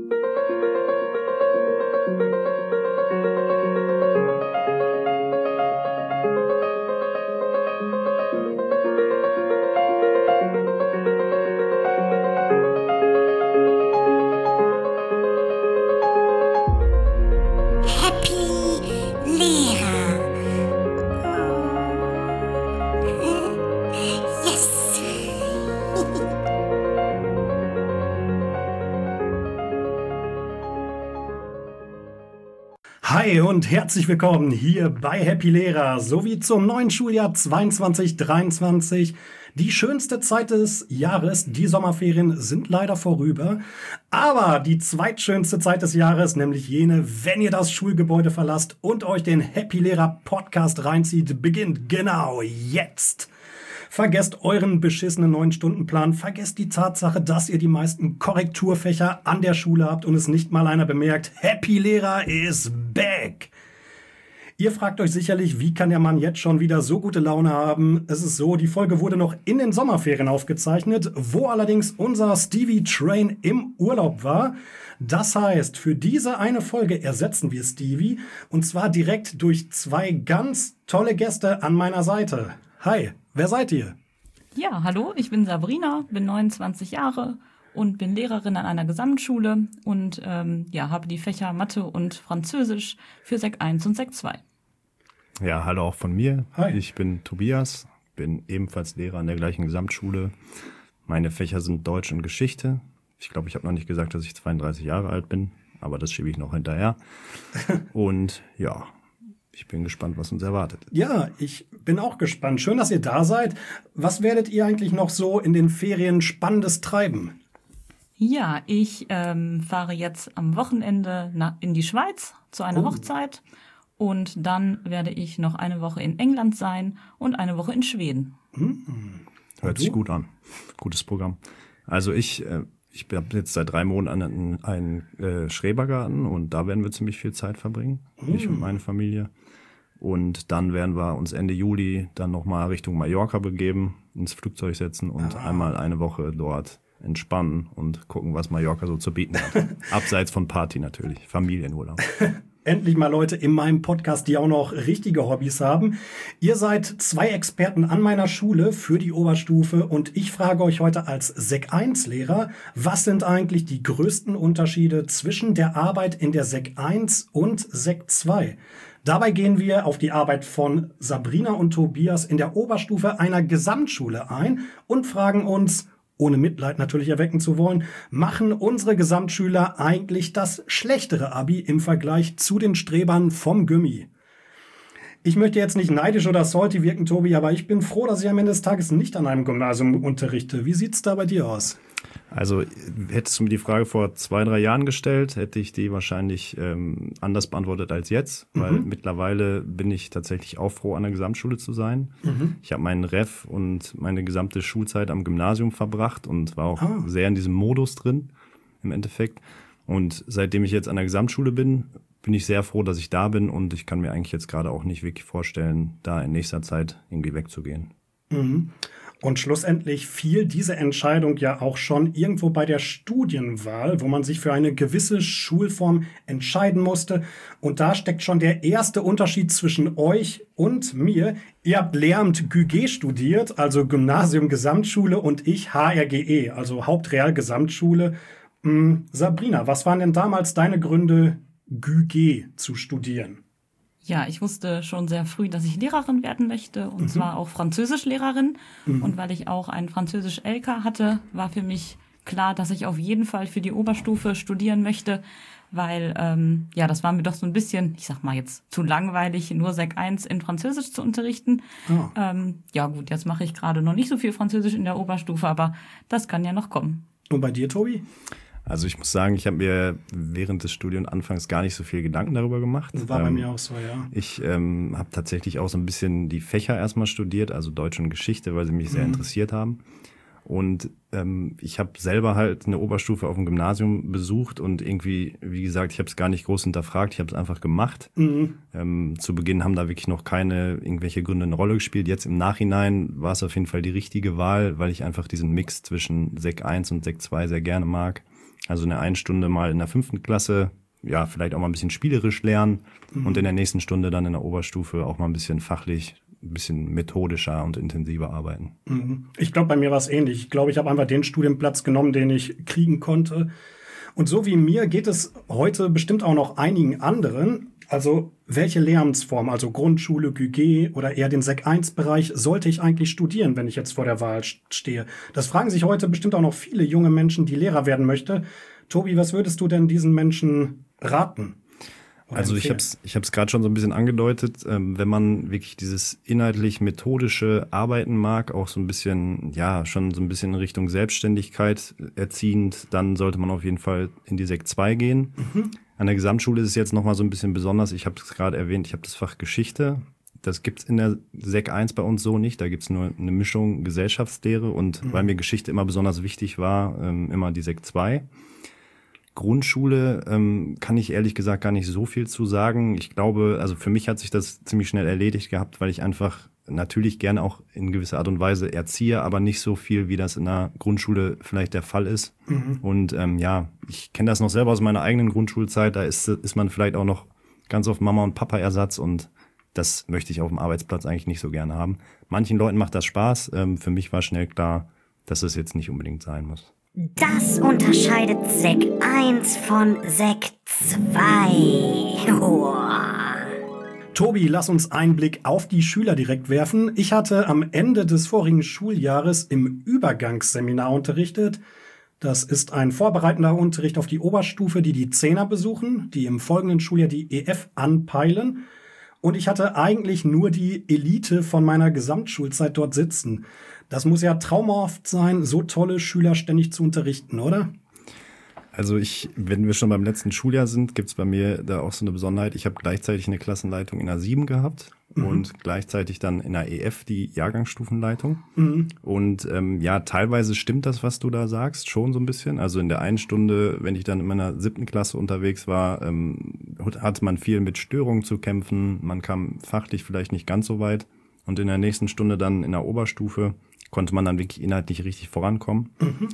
Hi und herzlich willkommen hier bei Happy Lehrer sowie zum neuen Schuljahr 22/23. Die schönste Zeit des Jahres, die Sommerferien, sind leider vorüber. Aber die zweitschönste Zeit des Jahres, nämlich jene, wenn ihr das Schulgebäude verlasst und euch den Happy Lehrer Podcast reinzieht, beginnt genau jetzt. Vergesst euren beschissenen 9-Stunden-Plan, vergesst die Tatsache, dass ihr die meisten Korrekturfächer an der Schule habt und es nicht mal einer bemerkt. Happy Lehrer is back! Ihr fragt euch sicherlich, wie kann der Mann jetzt schon wieder so gute Laune haben? Es ist so, die Folge wurde noch in den Sommerferien aufgezeichnet, wo allerdings unser Stevie Train im Urlaub war. Das heißt, für diese eine Folge ersetzen wir Stevie und zwar direkt durch zwei ganz tolle Gäste an meiner Seite. Hi, wer seid ihr? Ja, hallo, ich bin Sabrina, bin 29 Jahre und bin Lehrerin an einer Gesamtschule und habe die Fächer Mathe und Französisch für Sek 1 und Sek 2. Ja, hallo auch von mir. Hi. Ich bin Tobias, bin ebenfalls Lehrer an der gleichen Gesamtschule. Meine Fächer sind Deutsch und Geschichte. Ich glaube, ich habe noch nicht gesagt, dass ich 32 Jahre alt bin, aber das schiebe ich noch hinterher. Und ja, ich bin gespannt, was uns erwartet. Ja, ich bin auch gespannt. Schön, dass ihr da seid. Was werdet ihr eigentlich noch so in den Ferien Spannendes treiben? Ja, ich fahre jetzt am Wochenende in die Schweiz zu einer Hochzeit und dann werde ich noch eine Woche in England sein und eine Woche in Schweden. Hört sich gut an. Gutes Programm. Also ich habe jetzt seit 3 Monaten einen Schrebergarten und da werden wir ziemlich viel Zeit verbringen, ich und meine Familie. Und dann werden wir uns Ende Juli dann nochmal Richtung Mallorca begeben, ins Flugzeug setzen und einmal eine Woche dort entspannen und gucken, was Mallorca so zu bieten hat. Abseits von Party natürlich, Familienurlaub. Endlich mal Leute in meinem Podcast, die auch noch richtige Hobbys haben. Ihr seid 2 Experten an meiner Schule für die Oberstufe und ich frage euch heute als Sek 1 Lehrer, was sind eigentlich die größten Unterschiede zwischen der Arbeit in der Sek 1 und Sek 2? Dabei gehen wir auf die Arbeit von Sabrina und Tobias in der Oberstufe einer Gesamtschule ein und fragen uns, ohne Mitleid natürlich erwecken zu wollen, machen unsere Gesamtschüler eigentlich das schlechtere Abi im Vergleich zu den Strebern vom Gymi? Ich möchte jetzt nicht neidisch oder salty wirken, Tobi, aber ich bin froh, dass ich am Ende des Tages nicht an einem Gymnasium unterrichte. Wie sieht's da bei dir aus? Also hättest du mir die Frage vor 2-3 Jahren gestellt, hätte ich die wahrscheinlich anders beantwortet als jetzt, weil mittlerweile bin ich tatsächlich auch froh, an der Gesamtschule zu sein. Ich habe meinen Ref und meine gesamte Schulzeit am Gymnasium verbracht und war auch sehr in diesem Modus drin im Endeffekt. Und seitdem ich jetzt an der Gesamtschule bin ich sehr froh, dass ich da bin und ich kann mir eigentlich jetzt gerade auch nicht wirklich vorstellen, da in nächster Zeit irgendwie wegzugehen. Und schlussendlich fiel diese Entscheidung ja auch schon irgendwo bei der Studienwahl, wo man sich für eine gewisse Schulform entscheiden musste. Und da steckt schon der erste Unterschied zwischen euch und mir. Ihr habt Lehramt GÜG studiert, also Gymnasium Gesamtschule, und ich HRGE, also Hauptreal Gesamtschule. Sabrina, was waren denn damals deine Gründe, GÜG zu studieren? Ja, ich wusste schon sehr früh, dass ich Lehrerin werden möchte und zwar auch Französischlehrerin. Und weil ich auch ein Französisch-LK hatte, war für mich klar, dass ich auf jeden Fall für die Oberstufe studieren möchte, weil das war mir doch so ein bisschen, ich sag mal jetzt zu langweilig, nur Sek 1 in Französisch zu unterrichten. Jetzt mache ich gerade noch nicht so viel Französisch in der Oberstufe, aber das kann ja noch kommen. Und bei dir, Tobi? Also ich muss sagen, ich habe mir während des Studiums anfangs gar nicht so viel Gedanken darüber gemacht. Das war bei mir auch so, ja. Ich habe tatsächlich auch so ein bisschen die Fächer erstmal studiert, also Deutsch und Geschichte, weil sie mich sehr interessiert haben. Und ich habe selber halt eine Oberstufe auf dem Gymnasium besucht und irgendwie, wie gesagt, ich habe es gar nicht groß hinterfragt, ich habe es einfach gemacht. Zu Beginn haben da wirklich noch keine irgendwelche Gründe eine Rolle gespielt. Jetzt im Nachhinein war es auf jeden Fall die richtige Wahl, weil ich einfach diesen Mix zwischen Sek 1 und Sek 2 sehr gerne mag. Also in der einen Stunde mal in der 5. Klasse, ja, vielleicht auch mal ein bisschen spielerisch lernen und in der nächsten Stunde dann in der Oberstufe auch mal ein bisschen fachlich, ein bisschen methodischer und intensiver arbeiten. Ich glaube, bei mir war es ähnlich. Ich glaube, ich habe einfach den Studienplatz genommen, den ich kriegen konnte. Und so wie mir geht es heute bestimmt auch noch einigen anderen. Also welche Lehramtsform, also Grundschule, GÜG oder eher den Sek-1-Bereich, sollte ich eigentlich studieren, wenn ich jetzt vor der Wahl stehe? Das fragen sich heute bestimmt auch noch viele junge Menschen, die Lehrer werden möchten. Tobi, was würdest du denn diesen Menschen raten? Also ich hab's gerade schon so ein bisschen angedeutet, wenn man wirklich dieses inhaltlich-methodische Arbeiten mag, auch so ein bisschen, ja, schon so ein bisschen in Richtung Selbstständigkeit erziehend, dann sollte man auf jeden Fall in die Sek 2 gehen. An der Gesamtschule ist es jetzt nochmal so ein bisschen besonders. Ich habe es gerade erwähnt, ich habe das Fach Geschichte. Das gibt's in der Sek 1 bei uns so nicht. Da gibt's nur eine Mischung Gesellschaftslehre und weil mir Geschichte immer besonders wichtig war, immer die Sek 2. Grundschule kann ich ehrlich gesagt gar nicht so viel zu sagen. Ich glaube, also für mich hat sich das ziemlich schnell erledigt gehabt, weil ich einfach natürlich gerne auch in gewisser Art und Weise erziehe, aber nicht so viel, wie das in der Grundschule vielleicht der Fall ist. Und ja, ich kenne das noch selber aus meiner eigenen Grundschulzeit. Da ist man vielleicht auch noch ganz oft Mama- und Papa-Ersatz und das möchte ich auf dem Arbeitsplatz eigentlich nicht so gerne haben. Manchen Leuten macht das Spaß. Für mich war schnell klar, dass es jetzt nicht unbedingt sein muss. Das unterscheidet Sek 1 von Sek 2. Tobi, lass uns einen Blick auf die Schüler direkt werfen. Ich hatte am Ende des vorigen Schuljahres im Übergangsseminar unterrichtet. Das ist ein vorbereitender Unterricht auf die Oberstufe, die 10er besuchen, die im folgenden Schuljahr die EF anpeilen. Und ich hatte eigentlich nur die Elite von meiner Gesamtschulzeit dort sitzen. Das muss ja traumhaft sein, so tolle Schüler ständig zu unterrichten, oder? Also wenn wir schon beim letzten Schuljahr sind, gibt's bei mir da auch so eine Besonderheit. Ich habe gleichzeitig eine Klassenleitung in der 7 gehabt und gleichzeitig dann in der EF die Jahrgangsstufenleitung. Und ja, teilweise stimmt das, was du da sagst, schon so ein bisschen. Also in der einen Stunde, wenn ich dann in meiner 7. Klasse unterwegs war, hatte man viel mit Störungen zu kämpfen. Man kam fachlich vielleicht nicht ganz so weit. Und in der nächsten Stunde dann in der Oberstufe konnte man dann wirklich inhaltlich richtig vorankommen.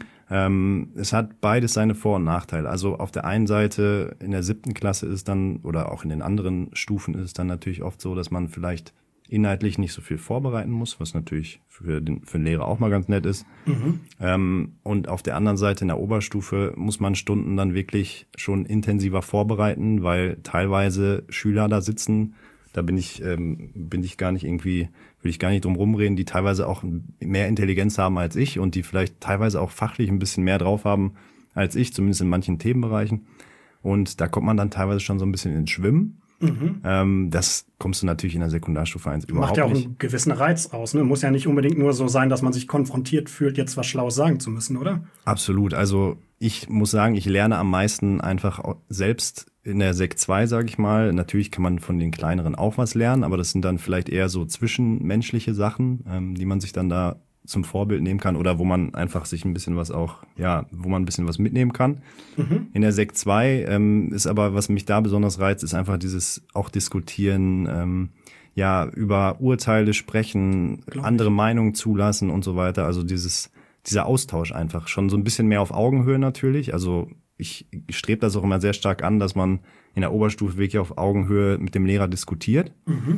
Es hat beides seine Vor- und Nachteile. Also auf der einen Seite in der 7. Klasse ist dann, oder auch in den anderen Stufen ist es dann natürlich oft so, dass man vielleicht inhaltlich nicht so viel vorbereiten muss, was natürlich für den Lehrer auch mal ganz nett ist. Und auf der anderen Seite in der Oberstufe muss man Stunden dann wirklich schon intensiver vorbereiten, weil teilweise Schüler da sitzen. Da bin ich gar nicht irgendwie, will ich gar nicht drum rumreden, die teilweise auch mehr Intelligenz haben als ich und die vielleicht teilweise auch fachlich ein bisschen mehr drauf haben als ich, zumindest in manchen Themenbereichen. Und da kommt man dann teilweise schon so ein bisschen ins Schwimmen. Das kommst du natürlich in der Sekundarstufe 1 überhaupt nicht. Macht ja auch einen gewissen Reiz aus, ne? Muss ja nicht unbedingt nur so sein, dass man sich konfrontiert fühlt, jetzt was Schlaues sagen zu müssen, oder? Absolut. Also ich muss sagen, ich lerne am meisten einfach selbst in der Sek 2, sage ich mal. Natürlich kann man von den kleineren auch was lernen, aber das sind dann vielleicht eher so zwischenmenschliche Sachen, die man sich dann da zum Vorbild nehmen kann oder wo man einfach sich ein bisschen was auch, ja, wo man ein bisschen was mitnehmen kann. In der Sek 2 ist aber, was mich da besonders reizt, ist einfach dieses auch diskutieren, ja, über Urteile sprechen, andere Meinungen zulassen und so weiter. Also dieser Austausch einfach schon so ein bisschen mehr auf Augenhöhe natürlich. Also ich strebe das auch immer sehr stark an, dass man in der Oberstufe wirklich auf Augenhöhe mit dem Lehrer diskutiert.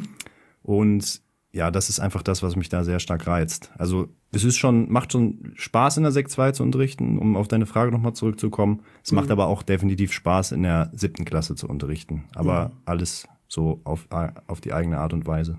Und ja, das ist einfach das, was mich da sehr stark reizt. Also macht schon Spaß in der Sek 2 zu unterrichten, um auf deine Frage nochmal zurückzukommen. Es macht aber auch definitiv Spaß, in der 7. Klasse zu unterrichten. Aber alles so auf die eigene Art und Weise.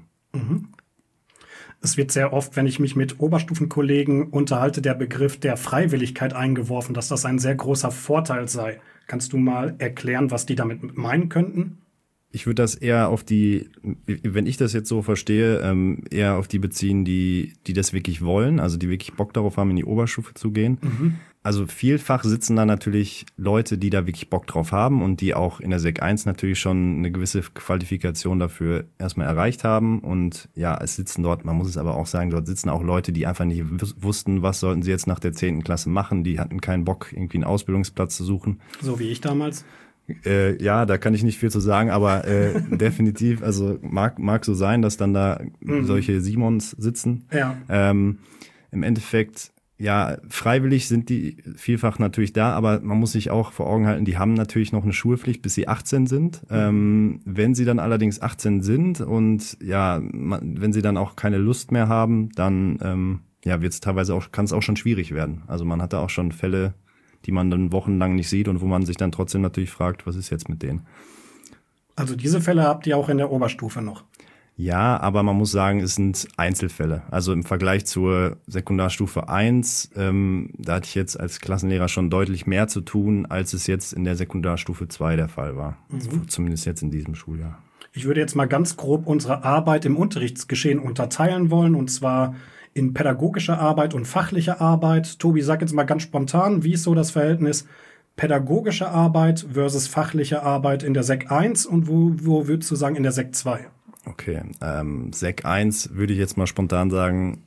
Es wird sehr oft, wenn ich mich mit Oberstufenkollegen unterhalte, der Begriff der Freiwilligkeit eingeworfen, dass das ein sehr großer Vorteil sei. Kannst du mal erklären, was die damit meinen könnten? Ich würde das eher wenn ich das jetzt so verstehe, eher auf die beziehen, die das wirklich wollen, also die wirklich Bock darauf haben, in die Oberstufe zu gehen. Also vielfach sitzen da natürlich Leute, die da wirklich Bock drauf haben und die auch in der Sek 1 natürlich schon eine gewisse Qualifikation dafür erstmal erreicht haben. Und ja, es sitzen dort, man muss es aber auch sagen, dort sitzen auch Leute, die einfach nicht wussten, was sollten sie jetzt nach der 10. Klasse machen. Die hatten keinen Bock, irgendwie einen Ausbildungsplatz zu suchen. So wie ich damals. Ja, da kann ich nicht viel zu sagen, aber definitiv, also mag so sein, dass dann da solche Simons sitzen. Ja. Im Endeffekt ja, freiwillig sind die vielfach natürlich da, aber man muss sich auch vor Augen halten, die haben natürlich noch eine Schulpflicht, bis sie 18 sind. Wenn sie dann allerdings 18 sind und ja, wenn sie dann auch keine Lust mehr haben, dann wird es teilweise auch, kann es auch schon schwierig werden. Also man hat da auch schon Fälle, die man dann wochenlang nicht sieht und wo man sich dann trotzdem natürlich fragt, was ist jetzt mit denen? Also diese Fälle habt ihr auch in der Oberstufe noch? Ja, aber man muss sagen, es sind Einzelfälle. Also im Vergleich zur Sekundarstufe 1, da hatte ich jetzt als Klassenlehrer schon deutlich mehr zu tun, als es jetzt in der Sekundarstufe 2 der Fall war. Also zumindest jetzt in diesem Schuljahr. Ich würde jetzt mal ganz grob unsere Arbeit im Unterrichtsgeschehen unterteilen wollen, und zwar in pädagogische Arbeit und fachliche Arbeit. Tobi, sag jetzt mal ganz spontan, wie ist so das Verhältnis pädagogische Arbeit versus fachliche Arbeit in der Sek 1 und wo würdest du sagen in der Sek 2? Okay, Sek 1 würde ich jetzt mal spontan sagen,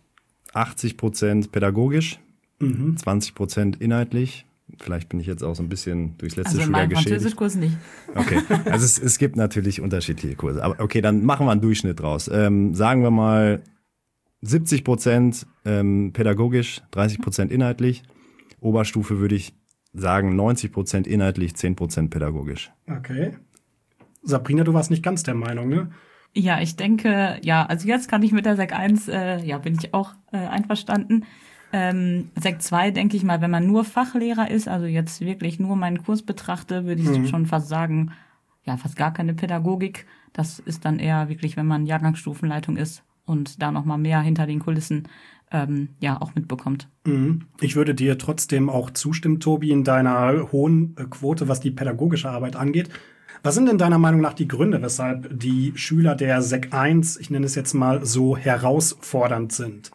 80% pädagogisch, 20% inhaltlich. Vielleicht bin ich jetzt auch so ein bisschen durchs letzte Schuljahr geschädigt. Also Französischkurs nicht. Okay, also es gibt natürlich unterschiedliche Kurse. Aber okay, dann machen wir einen Durchschnitt draus. Sagen wir mal 70% pädagogisch, 30% inhaltlich. Oberstufe würde ich sagen 90% inhaltlich, 10% pädagogisch. Okay. Sabrina, du warst nicht ganz der Meinung, ne? Ja, ich denke, ja, also jetzt kann ich mit der Sek 1, bin ich auch einverstanden. Sek 2, denke ich mal, wenn man nur Fachlehrer ist, also jetzt wirklich nur meinen Kurs betrachte, würde ich schon fast sagen, ja, fast gar keine Pädagogik. Das ist dann eher wirklich, wenn man Jahrgangsstufenleitung ist und da nochmal mehr hinter den Kulissen auch mitbekommt. Ich würde dir trotzdem auch zustimmen, Tobi, in deiner hohen Quote, was die pädagogische Arbeit angeht. Was sind denn deiner Meinung nach die Gründe, weshalb die Schüler der Sek 1, ich nenne es jetzt mal, so herausfordernd sind?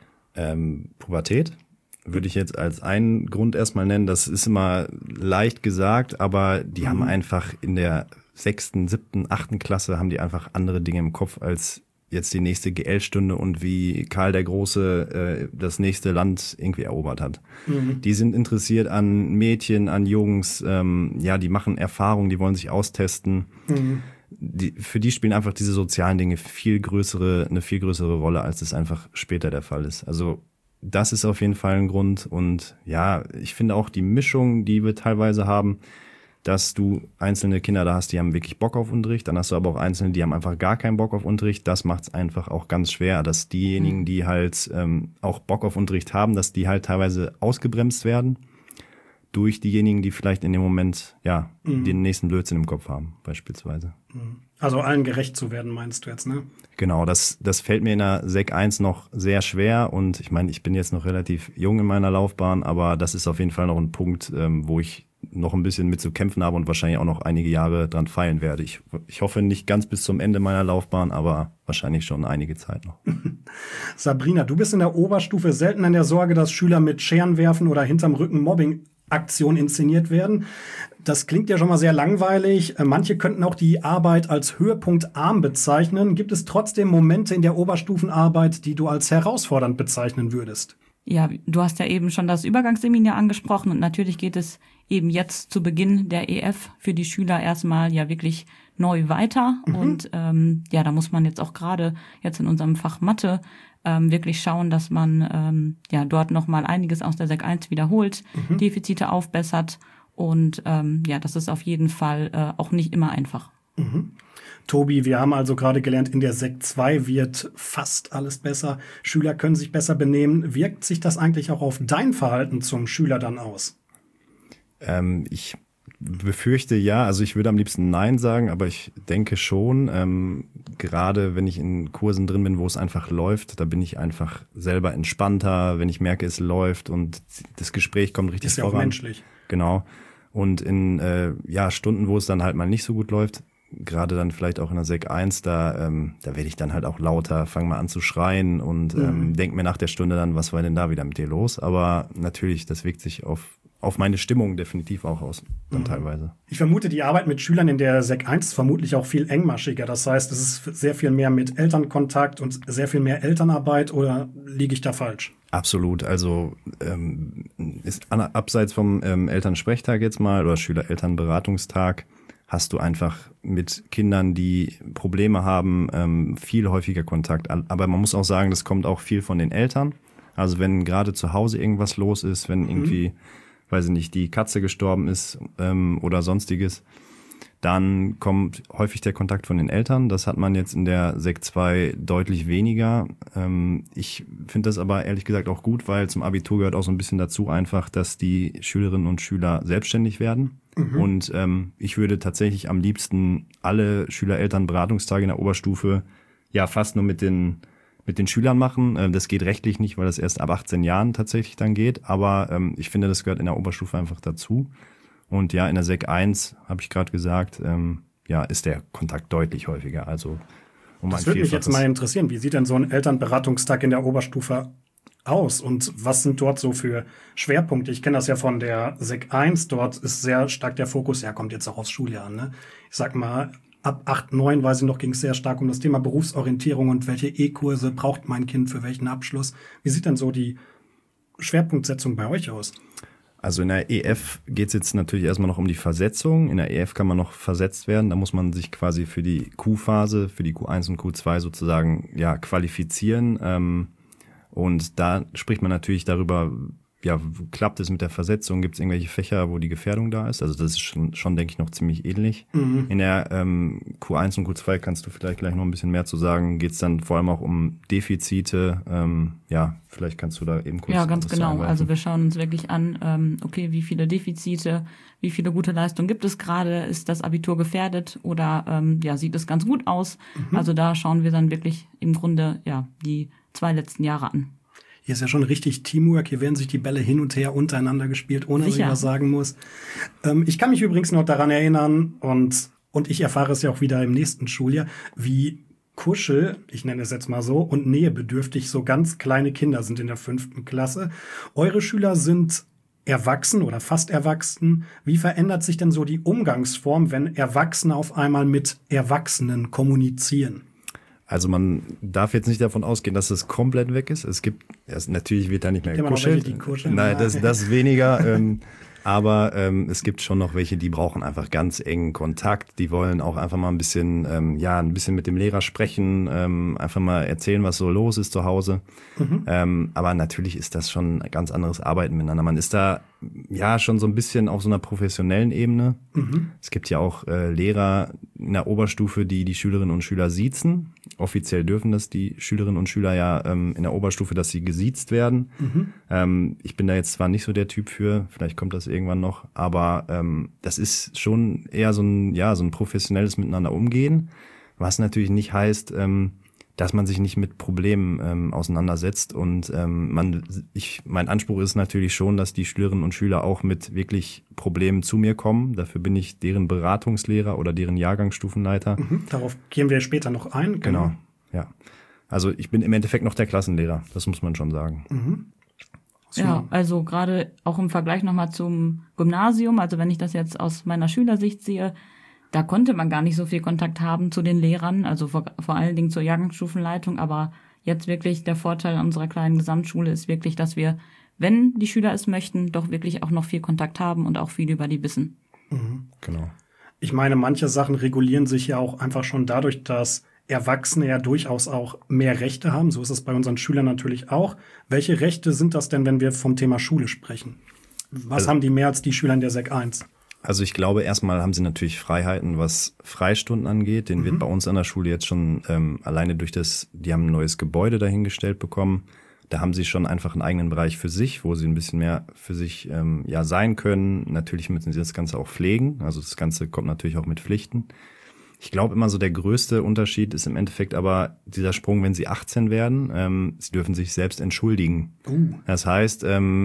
Pubertät würde ich jetzt als einen Grund erstmal nennen. Das ist immer leicht gesagt, aber die haben einfach in der 6., 7., 8. Klasse haben die einfach andere Dinge im Kopf als jetzt die nächste GL-Stunde und wie Karl der Große das nächste Land irgendwie erobert hat. Die sind interessiert an Mädchen, an Jungs, die machen Erfahrungen, die wollen sich austesten. Für die spielen einfach diese sozialen Dinge eine viel größere Rolle, als es einfach später der Fall ist. Also das ist auf jeden Fall ein Grund. Und ja, ich finde auch die Mischung, die wir teilweise haben, dass du einzelne Kinder da hast, die haben wirklich Bock auf Unterricht, dann hast du aber auch Einzelne, die haben einfach gar keinen Bock auf Unterricht. Das macht es einfach auch ganz schwer, dass diejenigen, die halt auch Bock auf Unterricht haben, dass die halt teilweise ausgebremst werden durch diejenigen, die vielleicht in dem Moment den nächsten Blödsinn im Kopf haben, beispielsweise. Also allen gerecht zu werden, meinst du jetzt, ne? Genau, das fällt mir in der Sek 1 noch sehr schwer und ich meine, ich bin jetzt noch relativ jung in meiner Laufbahn, aber das ist auf jeden Fall noch ein Punkt, wo ich noch ein bisschen mit zu kämpfen habe und wahrscheinlich auch noch einige Jahre dran feilen werde. Ich hoffe nicht ganz bis zum Ende meiner Laufbahn, aber wahrscheinlich schon einige Zeit noch. Sabrina, du bist in der Oberstufe selten in der Sorge, dass Schüler mit Scheren werfen oder hinterm Rücken Mobbing-Aktionen inszeniert werden. Das klingt ja schon mal sehr langweilig. Manche könnten auch die Arbeit als Höhepunkt arm bezeichnen. Gibt es trotzdem Momente in der Oberstufenarbeit, die du als herausfordernd bezeichnen würdest? Ja, du hast ja eben schon das Übergangsseminar angesprochen und natürlich geht es eben jetzt zu Beginn der EF für die Schüler erstmal ja wirklich neu weiter. Und da muss man jetzt auch gerade jetzt in unserem Fach Mathe wirklich schauen, dass man dort nochmal einiges aus der Sek 1 wiederholt, Defizite aufbessert und das ist auf jeden Fall auch nicht immer einfach. Tobi, wir haben also gerade gelernt, in der Sek 2 wird fast alles besser. Schüler können sich besser benehmen. Wirkt sich das eigentlich auch auf dein Verhalten zum Schüler dann aus? Ich befürchte ja, also ich würde am liebsten Nein sagen, aber ich denke schon, gerade wenn ich in Kursen drin bin, wo es einfach läuft, da bin ich einfach selber entspannter, wenn ich merke, es läuft und das Gespräch kommt richtig voran. Ist ja auch menschlich. Genau. Und in Stunden, wo es dann halt mal nicht so gut läuft, gerade dann vielleicht auch in der Sek 1, da werde ich dann halt auch lauter, fange mal an zu schreien und denke mir nach der Stunde dann, was war denn da wieder mit dir los? Aber natürlich, das wirkt sich auf meine Stimmung definitiv auch aus, dann teilweise. Ich vermute, die Arbeit mit Schülern in der Sek 1 ist vermutlich auch viel engmaschiger. Das heißt, es ist sehr viel mehr mit Elternkontakt und sehr viel mehr Elternarbeit, oder liege ich da falsch? Absolut. Also ist abseits vom Elternsprechtag jetzt mal oder Schüler-Elternberatungstag hast du einfach mit Kindern, die Probleme haben, viel häufiger Kontakt. Aber man muss auch sagen, das kommt auch viel von den Eltern. Also wenn gerade zu Hause irgendwas los ist, wenn irgendwie, weiß ich nicht, die Katze gestorben ist oder sonstiges, dann kommt häufig der Kontakt von den Eltern. Das hat man jetzt in der Sek 2 deutlich weniger. Ich finde das aber ehrlich gesagt auch gut, weil zum Abitur gehört auch so ein bisschen dazu einfach, dass die Schülerinnen und Schüler selbstständig werden. Und ich würde tatsächlich am liebsten alle Schüler-Eltern-Beratungstage in der Oberstufe ja fast nur mit den Schülern machen. Das geht rechtlich nicht, weil das erst ab 18 Jahren tatsächlich dann geht. Aber ich finde, das gehört in der Oberstufe einfach dazu. Und ja, in der Sek 1, habe ich gerade gesagt, ist der Kontakt deutlich häufiger. Also das würde mich jetzt mal interessieren. Wie sieht denn so ein Elternberatungstag in der Oberstufe aus? Und was sind dort so für Schwerpunkte? Ich kenne das ja von der Sek 1. Dort ist sehr stark der Fokus, kommt jetzt auch aufs Schuljahr an, ne? Ich sag mal, ab 8, 9, weiß ich noch, ging es sehr stark um das Thema Berufsorientierung und welche E-Kurse braucht mein Kind für welchen Abschluss. Wie sieht denn so die Schwerpunktsetzung bei euch aus? Also in der EF geht es jetzt natürlich erstmal noch um die Versetzung. In der EF kann man noch versetzt werden. Da muss man sich quasi für die Q-Phase, für die Q1 und Q2 sozusagen qualifizieren. Und da spricht man natürlich darüber, klappt es mit der Versetzung? Gibt es irgendwelche Fächer, wo die Gefährdung da ist? Also das ist schon denke ich, noch ziemlich ähnlich. In der Q1 und Q2 kannst du vielleicht gleich noch ein bisschen mehr zu sagen. Geht es dann vor allem auch um Defizite? Vielleicht kannst du da eben kurz. Ja, ganz genau. Also wir schauen uns wirklich an, wie viele Defizite, wie viele gute Leistungen gibt es gerade? Ist das Abitur gefährdet oder sieht es ganz gut aus? Also da schauen wir dann wirklich im Grunde die 2 letzten Jahre an. Hier ist ja schon richtig Teamwork. Hier werden sich die Bälle hin und her untereinander gespielt, ohne dass ich was sagen muss. Ich kann mich übrigens noch daran erinnern, und ich erfahre es ja auch wieder im nächsten Schuljahr, wie Kuschel, ich nenne es jetzt mal so, und nähebedürftig so ganz kleine Kinder sind in der 5. Klasse. Eure Schüler sind erwachsen oder fast erwachsen. Wie verändert sich denn so die Umgangsform, wenn Erwachsene auf einmal mit Erwachsenen kommunizieren? Also man darf jetzt nicht davon ausgehen, dass es komplett weg ist. Natürlich wird da nicht mehr gekuschelt. Nein, das weniger. Aber es gibt schon noch welche, die brauchen einfach ganz engen Kontakt. Die wollen auch einfach mal ein bisschen mit dem Lehrer sprechen, einfach mal erzählen, was so los ist zu Hause. Aber natürlich ist das schon ein ganz anderes Arbeiten miteinander. Man ist da schon so ein bisschen auf so einer professionellen Ebene. Es gibt ja auch Lehrer in der Oberstufe, die Schülerinnen und Schüler siezen. Offiziell dürfen das die Schülerinnen und Schüler in der Oberstufe, dass sie gesiezt werden. Ich bin da jetzt zwar nicht so der Typ für, vielleicht kommt das irgendwann noch, aber das ist schon eher so ein professionelles Miteinander umgehen, was natürlich nicht heißt, dass man sich nicht mit Problemen auseinandersetzt. Und mein Anspruch ist natürlich schon, dass die Schülerinnen und Schüler auch mit wirklich Problemen zu mir kommen. Dafür bin ich deren Beratungslehrer oder deren Jahrgangsstufenleiter. Darauf gehen wir später noch ein. Genau, ja. Also ich bin im Endeffekt noch der Klassenlehrer, das muss man schon sagen. So. Ja, also gerade auch im Vergleich nochmal zum Gymnasium, also wenn ich das jetzt aus meiner Schülersicht sehe, da konnte man gar nicht so viel Kontakt haben zu den Lehrern, also vor allen Dingen zur Jahrgangsstufenleitung. Aber jetzt wirklich der Vorteil unserer kleinen Gesamtschule ist wirklich, dass wir, wenn die Schüler es möchten, doch wirklich auch noch viel Kontakt haben und auch viel über die wissen. Genau. Ich meine, manche Sachen regulieren sich ja auch einfach schon dadurch, dass Erwachsene ja durchaus auch mehr Rechte haben. So ist es bei unseren Schülern natürlich auch. Welche Rechte sind das denn, wenn wir vom Thema Schule sprechen? Was haben die mehr als die Schüler in der Sek 1? Also ich glaube, erstmal haben sie natürlich Freiheiten, was Freistunden angeht. Den wird bei uns an der Schule jetzt schon alleine die haben ein neues Gebäude dahingestellt bekommen. Da haben sie schon einfach einen eigenen Bereich für sich, wo sie ein bisschen mehr für sich sein können. Natürlich müssen sie das Ganze auch pflegen. Also das Ganze kommt natürlich auch mit Pflichten. Ich glaube immer so, der größte Unterschied ist im Endeffekt aber dieser Sprung, wenn sie 18 werden. Sie dürfen sich selbst entschuldigen. Das heißt,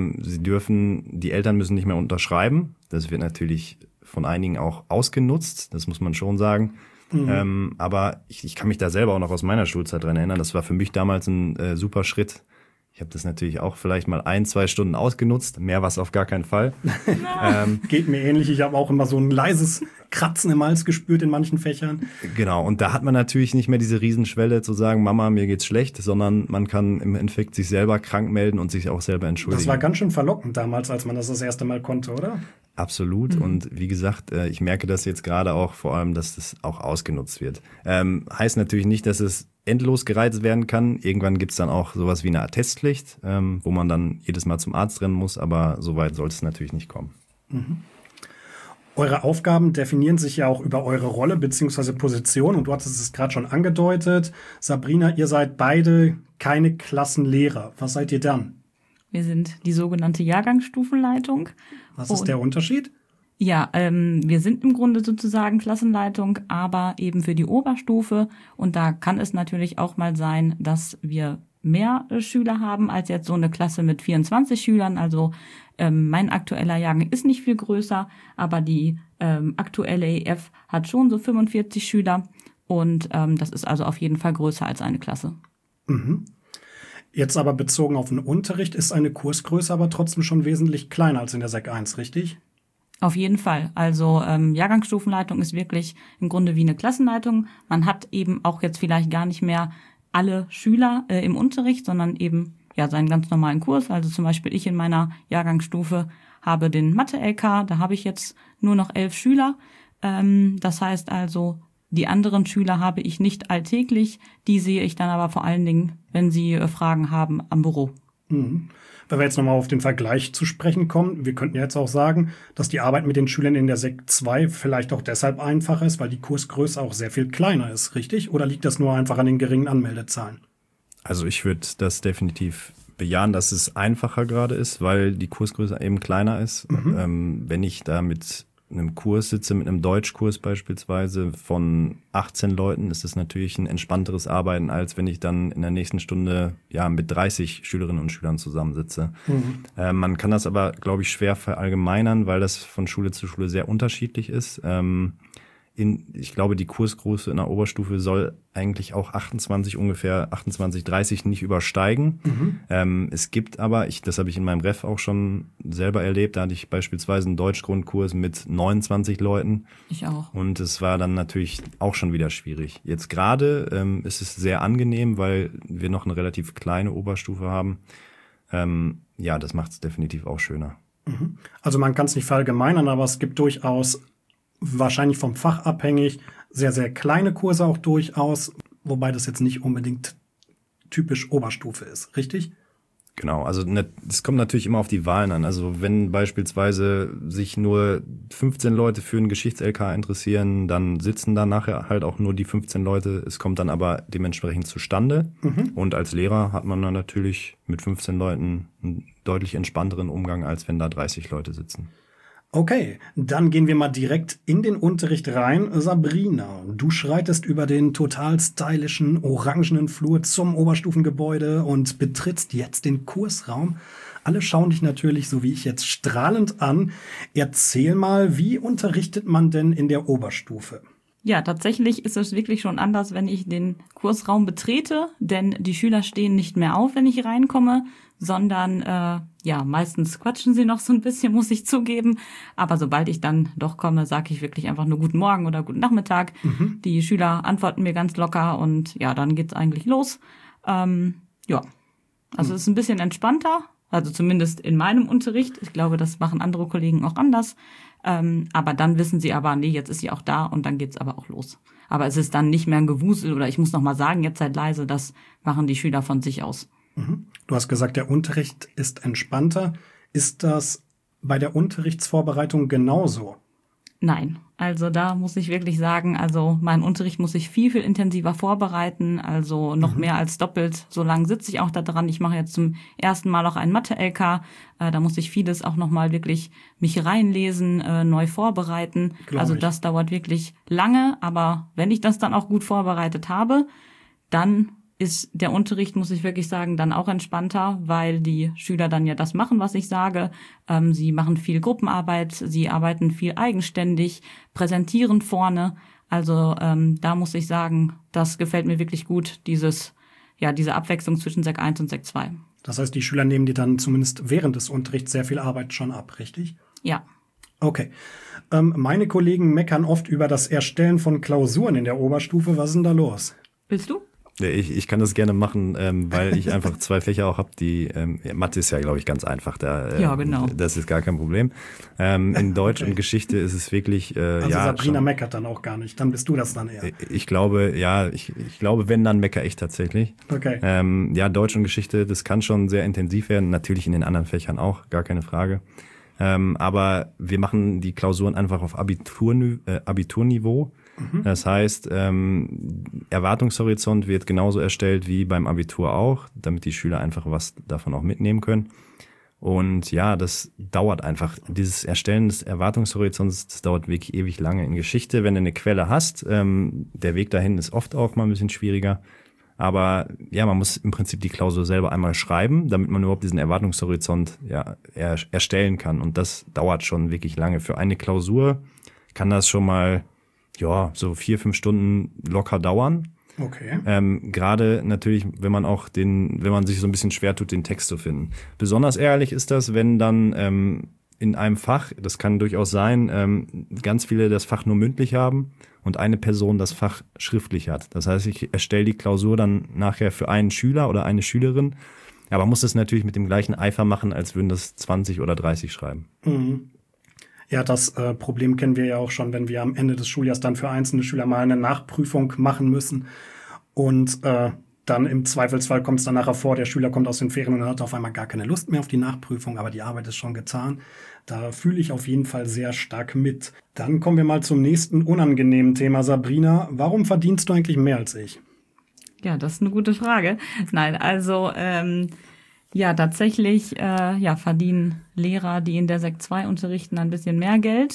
die Eltern müssen nicht mehr unterschreiben. Das wird natürlich von einigen auch ausgenutzt. Das muss man schon sagen. Aber ich kann mich da selber auch noch aus meiner Schulzeit dran erinnern. Das war für mich damals ein super Schritt. Ich habe das natürlich auch vielleicht mal 1-2 Stunden ausgenutzt. Mehr war es auf gar keinen Fall. Geht mir ähnlich. Ich habe auch immer so ein leises Kratzen im Hals gespürt in manchen Fächern. Genau, und da hat man natürlich nicht mehr diese Riesenschwelle zu sagen, Mama, mir geht's schlecht, sondern man kann im Endeffekt sich selber krank melden und sich auch selber entschuldigen. Das war ganz schön verlockend damals, als man das erste Mal konnte, oder? Absolut. Und wie gesagt, ich merke das jetzt gerade auch vor allem, dass das auch ausgenutzt wird. Heißt natürlich nicht, dass es endlos gereizt werden kann. Irgendwann gibt's dann auch sowas wie eine Attestpflicht, wo man dann jedes Mal zum Arzt rennen muss, aber so weit soll es natürlich nicht kommen. Eure Aufgaben definieren sich ja auch über eure Rolle bzw. Position und du hattest es gerade schon angedeutet. Sabrina, ihr seid beide keine Klassenlehrer. Was seid ihr dann? Wir sind die sogenannte Jahrgangsstufenleitung. Was ist der Unterschied? Ja, wir sind im Grunde sozusagen Klassenleitung, aber eben für die Oberstufe. Und da kann es natürlich auch mal sein, dass wir mehr Schüler haben als jetzt so eine Klasse mit 24 Schülern. Also mein aktueller Jahrgang ist nicht viel größer, aber die aktuelle EF hat schon so 45 Schüler. Und das ist also auf jeden Fall größer als eine Klasse. Mhm. Jetzt aber bezogen auf den Unterricht ist eine Kursgröße aber trotzdem schon wesentlich kleiner als in der Sek 1, richtig? Auf jeden Fall. Also Jahrgangsstufenleitung ist wirklich im Grunde wie eine Klassenleitung. Man hat eben auch jetzt vielleicht gar nicht mehr alle Schüler im Unterricht, sondern eben ja seinen ganz normalen Kurs. Also zum Beispiel ich in meiner Jahrgangsstufe habe den Mathe-LK, da habe ich jetzt nur noch 11 Schüler. Das heißt also, die anderen Schüler habe ich nicht alltäglich, die sehe ich dann aber vor allen Dingen, wenn sie Fragen haben, am Büro. Mhm. Wenn wir jetzt nochmal auf den Vergleich zu sprechen kommen, wir könnten jetzt auch sagen, dass die Arbeit mit den Schülern in der Sek 2 vielleicht auch deshalb einfacher ist, weil die Kursgröße auch sehr viel kleiner ist, richtig? Oder liegt das nur einfach an den geringen Anmeldezahlen? Also ich würde das definitiv bejahen, dass es einfacher gerade ist, weil die Kursgröße eben kleiner ist. Wenn ich da mit einem Kurs sitze, mit einem Deutschkurs beispielsweise von 18 Leuten, ist es natürlich ein entspannteres Arbeiten, als wenn ich dann in der nächsten Stunde ja mit 30 Schülerinnen und Schülern zusammensitze. Man kann das aber, glaube ich, schwer verallgemeinern, weil das von Schule zu Schule sehr unterschiedlich ist. Ich glaube, die Kursgröße in der Oberstufe soll eigentlich auch 28, 30 nicht übersteigen. Es gibt aber, das habe ich in meinem Ref auch schon selber erlebt, da hatte ich beispielsweise einen Deutschgrundkurs mit 29 Leuten. Ich auch. Und es war dann natürlich auch schon wieder schwierig. Jetzt gerade ist es sehr angenehm, weil wir noch eine relativ kleine Oberstufe haben. Ja, das macht es definitiv auch schöner. Also man kann es nicht verallgemeinern, aber es gibt durchaus wahrscheinlich vom Fach abhängig, sehr, sehr kleine Kurse auch durchaus, wobei das jetzt nicht unbedingt typisch Oberstufe ist, richtig? Genau, also es kommt natürlich immer auf die Wahlen an. Also wenn beispielsweise sich nur 15 Leute für einen Geschichts-LK interessieren, dann sitzen da nachher halt auch nur die 15 Leute. Es kommt dann aber dementsprechend zustande. Und als Lehrer hat man dann natürlich mit 15 Leuten einen deutlich entspannteren Umgang, als wenn da 30 Leute sitzen. Okay, dann gehen wir mal direkt in den Unterricht rein. Sabrina, du schreitest über den total stylischen, orangenen Flur zum Oberstufengebäude und betrittst jetzt den Kursraum. Alle schauen dich natürlich, so wie ich jetzt, strahlend an. Erzähl mal, wie unterrichtet man denn in der Oberstufe? Ja, tatsächlich ist es wirklich schon anders, wenn ich den Kursraum betrete, denn die Schüler stehen nicht mehr auf, wenn ich reinkomme, sondern meistens quatschen sie noch so ein bisschen, muss ich zugeben. Aber sobald ich dann doch komme, sage ich wirklich einfach nur guten Morgen oder guten Nachmittag. Die Schüler antworten mir ganz locker und ja, dann geht's eigentlich los. Es ist ein bisschen entspannter, also zumindest in meinem Unterricht. Ich glaube, das machen andere Kollegen auch anders. Aber dann wissen sie aber, nee, jetzt ist sie auch da und dann geht's aber auch los. Aber es ist dann nicht mehr ein Gewusel oder ich muss noch mal sagen, jetzt seid leise, das machen die Schüler von sich aus. Du hast gesagt, der Unterricht ist entspannter. Ist das bei der Unterrichtsvorbereitung genauso? Nein, also da muss ich wirklich sagen, also mein Unterricht muss ich viel, viel intensiver vorbereiten, also noch mehr als doppelt so lang sitze ich auch da dran. Ich mache jetzt zum ersten Mal auch einen Mathe-LK, da muss ich vieles auch nochmal wirklich mich reinlesen, neu vorbereiten. Also das dauert wirklich lange, aber wenn ich das dann auch gut vorbereitet habe, dann ist der Unterricht, muss ich wirklich sagen, dann auch entspannter, weil die Schüler dann ja das machen, was ich sage. Sie machen viel Gruppenarbeit, sie arbeiten viel eigenständig, präsentieren vorne. Also da muss ich sagen, das gefällt mir wirklich gut, diese Abwechslung zwischen Sek 1 und Sek 2. Das heißt, die Schüler nehmen dir dann zumindest während des Unterrichts sehr viel Arbeit schon ab, richtig? Ja. Okay. Meine Kollegen meckern oft über das Erstellen von Klausuren in der Oberstufe. Was ist denn da los? Willst du? Ich kann das gerne machen, weil ich einfach 2 Fächer auch habe, die Mathe ist ja, glaube ich, ganz einfach. Ja, genau. Das ist gar kein Problem. In Deutsch und Geschichte ist es wirklich Sabrina meckert dann auch gar nicht. Dann bist du das dann eher. Ich glaube, ich glaube, wenn, dann meckere ich tatsächlich. Okay. Deutsch und Geschichte, das kann schon sehr intensiv werden. Natürlich in den anderen Fächern auch, gar keine Frage. Aber wir machen die Klausuren einfach auf Abiturniveau. Das heißt, Erwartungshorizont wird genauso erstellt wie beim Abitur auch, damit die Schüler einfach was davon auch mitnehmen können. Und ja, das dauert einfach. Dieses Erstellen des Erwartungshorizonts, das dauert wirklich ewig lange. In Geschichte, wenn du eine Quelle hast, der Weg dahin ist oft auch mal ein bisschen schwieriger. Aber ja, man muss im Prinzip die Klausur selber einmal schreiben, damit man überhaupt diesen Erwartungshorizont erstellen kann. Und das dauert schon wirklich lange. Für eine Klausur kann das schon mal so 4-5 Stunden locker dauern. Okay. Gerade natürlich, wenn man sich so ein bisschen schwer tut, den Text zu finden. Besonders ärgerlich ist das, wenn dann in einem Fach, das kann durchaus sein, ganz viele das Fach nur mündlich haben und eine Person das Fach schriftlich hat. Das heißt, ich erstelle die Klausur dann nachher für einen Schüler oder eine Schülerin, aber man muss das natürlich mit dem gleichen Eifer machen, als würden das 20 oder 30 schreiben. Mhm. Ja, das Problem kennen wir ja auch schon, wenn wir am Ende des Schuljahres dann für einzelne Schüler mal eine Nachprüfung machen müssen. Und dann im Zweifelsfall kommt es dann nachher vor, der Schüler kommt aus den Ferien und hat auf einmal gar keine Lust mehr auf die Nachprüfung, aber die Arbeit ist schon getan. Da fühle ich auf jeden Fall sehr stark mit. Dann kommen wir mal zum nächsten unangenehmen Thema. Sabrina, warum verdienst du eigentlich mehr als ich? Ja, das ist eine gute Frage. Nein, also tatsächlich verdienen Lehrer, die in der Sek 2 unterrichten, ein bisschen mehr Geld.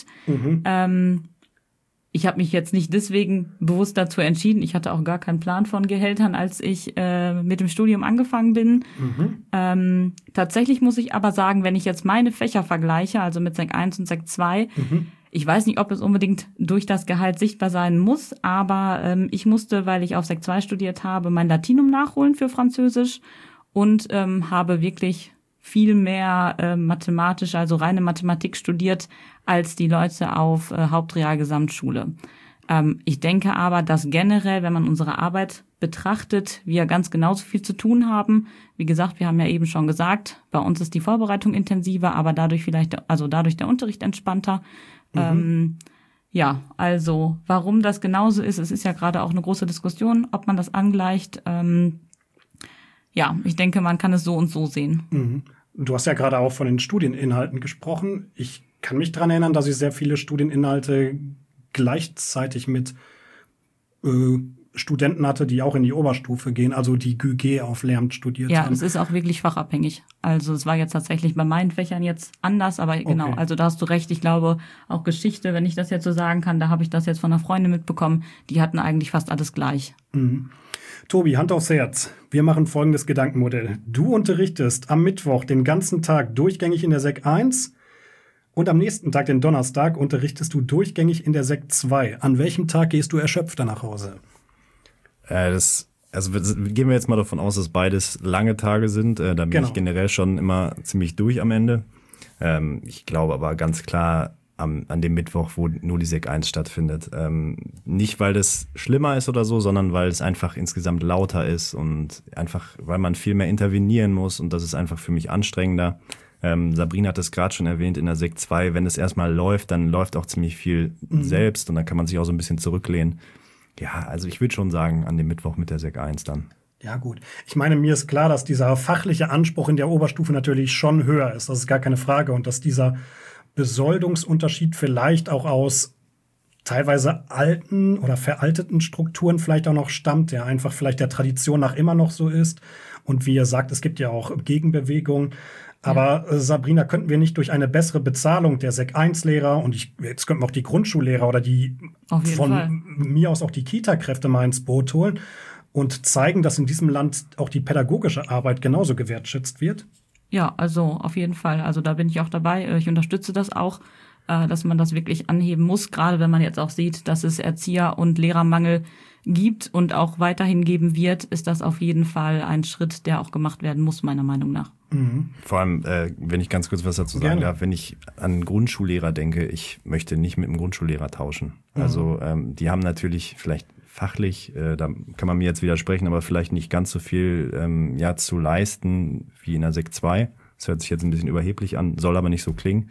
Ich habe mich jetzt nicht deswegen bewusst dazu entschieden. Ich hatte auch gar keinen Plan von Gehältern, als ich mit dem Studium angefangen bin. Tatsächlich muss ich aber sagen, wenn ich jetzt meine Fächer vergleiche, also mit Sek 1 und Sek 2, ich weiß nicht, ob es unbedingt durch das Gehalt sichtbar sein muss, aber ich musste, weil ich auf Sek 2 studiert habe, mein Latinum nachholen für Französisch und habe wirklich viel mehr mathematisch, also reine Mathematik studiert, als die Leute auf Hauptrealgesamtschule. Ich denke aber, dass generell, wenn man unsere Arbeit betrachtet, wir ganz genauso viel zu tun haben. Wie gesagt, wir haben ja eben schon gesagt, bei uns ist die Vorbereitung intensiver, aber dadurch der Unterricht entspannter. Also warum das genauso ist, es ist ja gerade auch eine große Diskussion, ob man das angleicht. Ich denke, man kann es so und so sehen. Du hast ja gerade auch von den Studieninhalten gesprochen. Ich kann mich daran erinnern, dass ich sehr viele Studieninhalte gleichzeitig mit Studenten hatte, die auch in die Oberstufe gehen, also die GÜG auf Lehramt studiert haben. Ja, es ist auch wirklich fachabhängig. Also es war jetzt tatsächlich bei meinen Fächern jetzt anders, aber genau, also da hast du recht. Ich glaube, auch Geschichte, wenn ich das jetzt so sagen kann, da habe ich das jetzt von einer Freundin mitbekommen, die hatten eigentlich fast alles gleich. Tobi, Hand aufs Herz. Wir machen folgendes Gedankenmodell. Du unterrichtest am Mittwoch den ganzen Tag durchgängig in der Sek 1 und am nächsten Tag, den Donnerstag, unterrichtest du durchgängig in der Sek 2. An welchem Tag gehst du erschöpfter nach Hause? Gehen wir jetzt mal davon aus, dass beides lange Tage sind. Da bin ich generell schon immer ziemlich durch am Ende. Ich glaube aber ganz klar an dem Mittwoch, wo nur die Sek 1 stattfindet. Nicht, weil das schlimmer ist oder so, sondern weil es einfach insgesamt lauter ist und einfach, weil man viel mehr intervenieren muss und das ist einfach für mich anstrengender. Sabrina hat es gerade schon erwähnt, in der Sek 2, wenn es erstmal läuft, dann läuft auch ziemlich viel selbst und dann kann man sich auch so ein bisschen zurücklehnen. Ja, also ich würde schon sagen, an dem Mittwoch mit der Sek 1 dann. Ja gut, ich meine, mir ist klar, dass dieser fachliche Anspruch in der Oberstufe natürlich schon höher ist, das ist gar keine Frage und dass dieser Besoldungsunterschied vielleicht auch aus teilweise alten oder veralteten Strukturen vielleicht auch noch stammt, der einfach vielleicht der Tradition nach immer noch so ist. Und wie ihr sagt, es gibt ja auch Gegenbewegungen. Aber Sabrina, könnten wir nicht durch eine bessere Bezahlung der Sek 1-Lehrer und jetzt könnten wir auch die Grundschullehrer oder die von mir aus auch die Kita-Kräfte mal ins Boot holen und zeigen, dass in diesem Land auch die pädagogische Arbeit genauso gewertschätzt wird? Ja, also auf jeden Fall. Also da bin ich auch dabei. Ich unterstütze das auch, dass man das wirklich anheben muss, gerade wenn man jetzt auch sieht, dass es Erzieher- und Lehrermangel gibt und auch weiterhin geben wird, ist das auf jeden Fall ein Schritt, der auch gemacht werden muss, meiner Meinung nach. Vor allem, wenn ich ganz kurz was dazu sagen darf, wenn ich an Grundschullehrer denke, ich möchte nicht mit einem Grundschullehrer tauschen. Also die haben natürlich vielleicht fachlich, da kann man mir jetzt widersprechen, aber vielleicht nicht ganz so viel zu leisten wie in der Sek 2. Das hört sich jetzt ein bisschen überheblich an, soll aber nicht so klingen.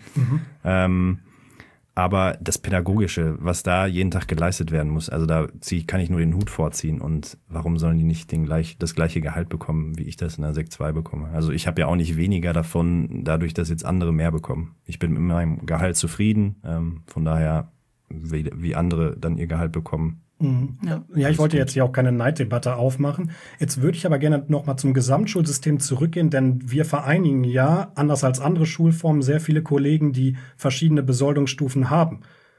Aber das Pädagogische, was da jeden Tag geleistet werden muss, also da kann ich nur den Hut vorziehen. Und warum sollen die nicht das gleiche Gehalt bekommen, wie ich das in der Sek 2 bekomme? Also ich habe ja auch nicht weniger davon, dadurch, dass jetzt andere mehr bekommen. Ich bin mit meinem Gehalt zufrieden, von daher, wie andere dann ihr Gehalt bekommen. Ja, ich wollte jetzt hier auch keine Neiddebatte aufmachen. Jetzt würde ich aber gerne nochmal zum Gesamtschulsystem zurückgehen, denn wir vereinigen ja, anders als andere Schulformen, sehr viele Kollegen, die verschiedene Besoldungsstufen haben.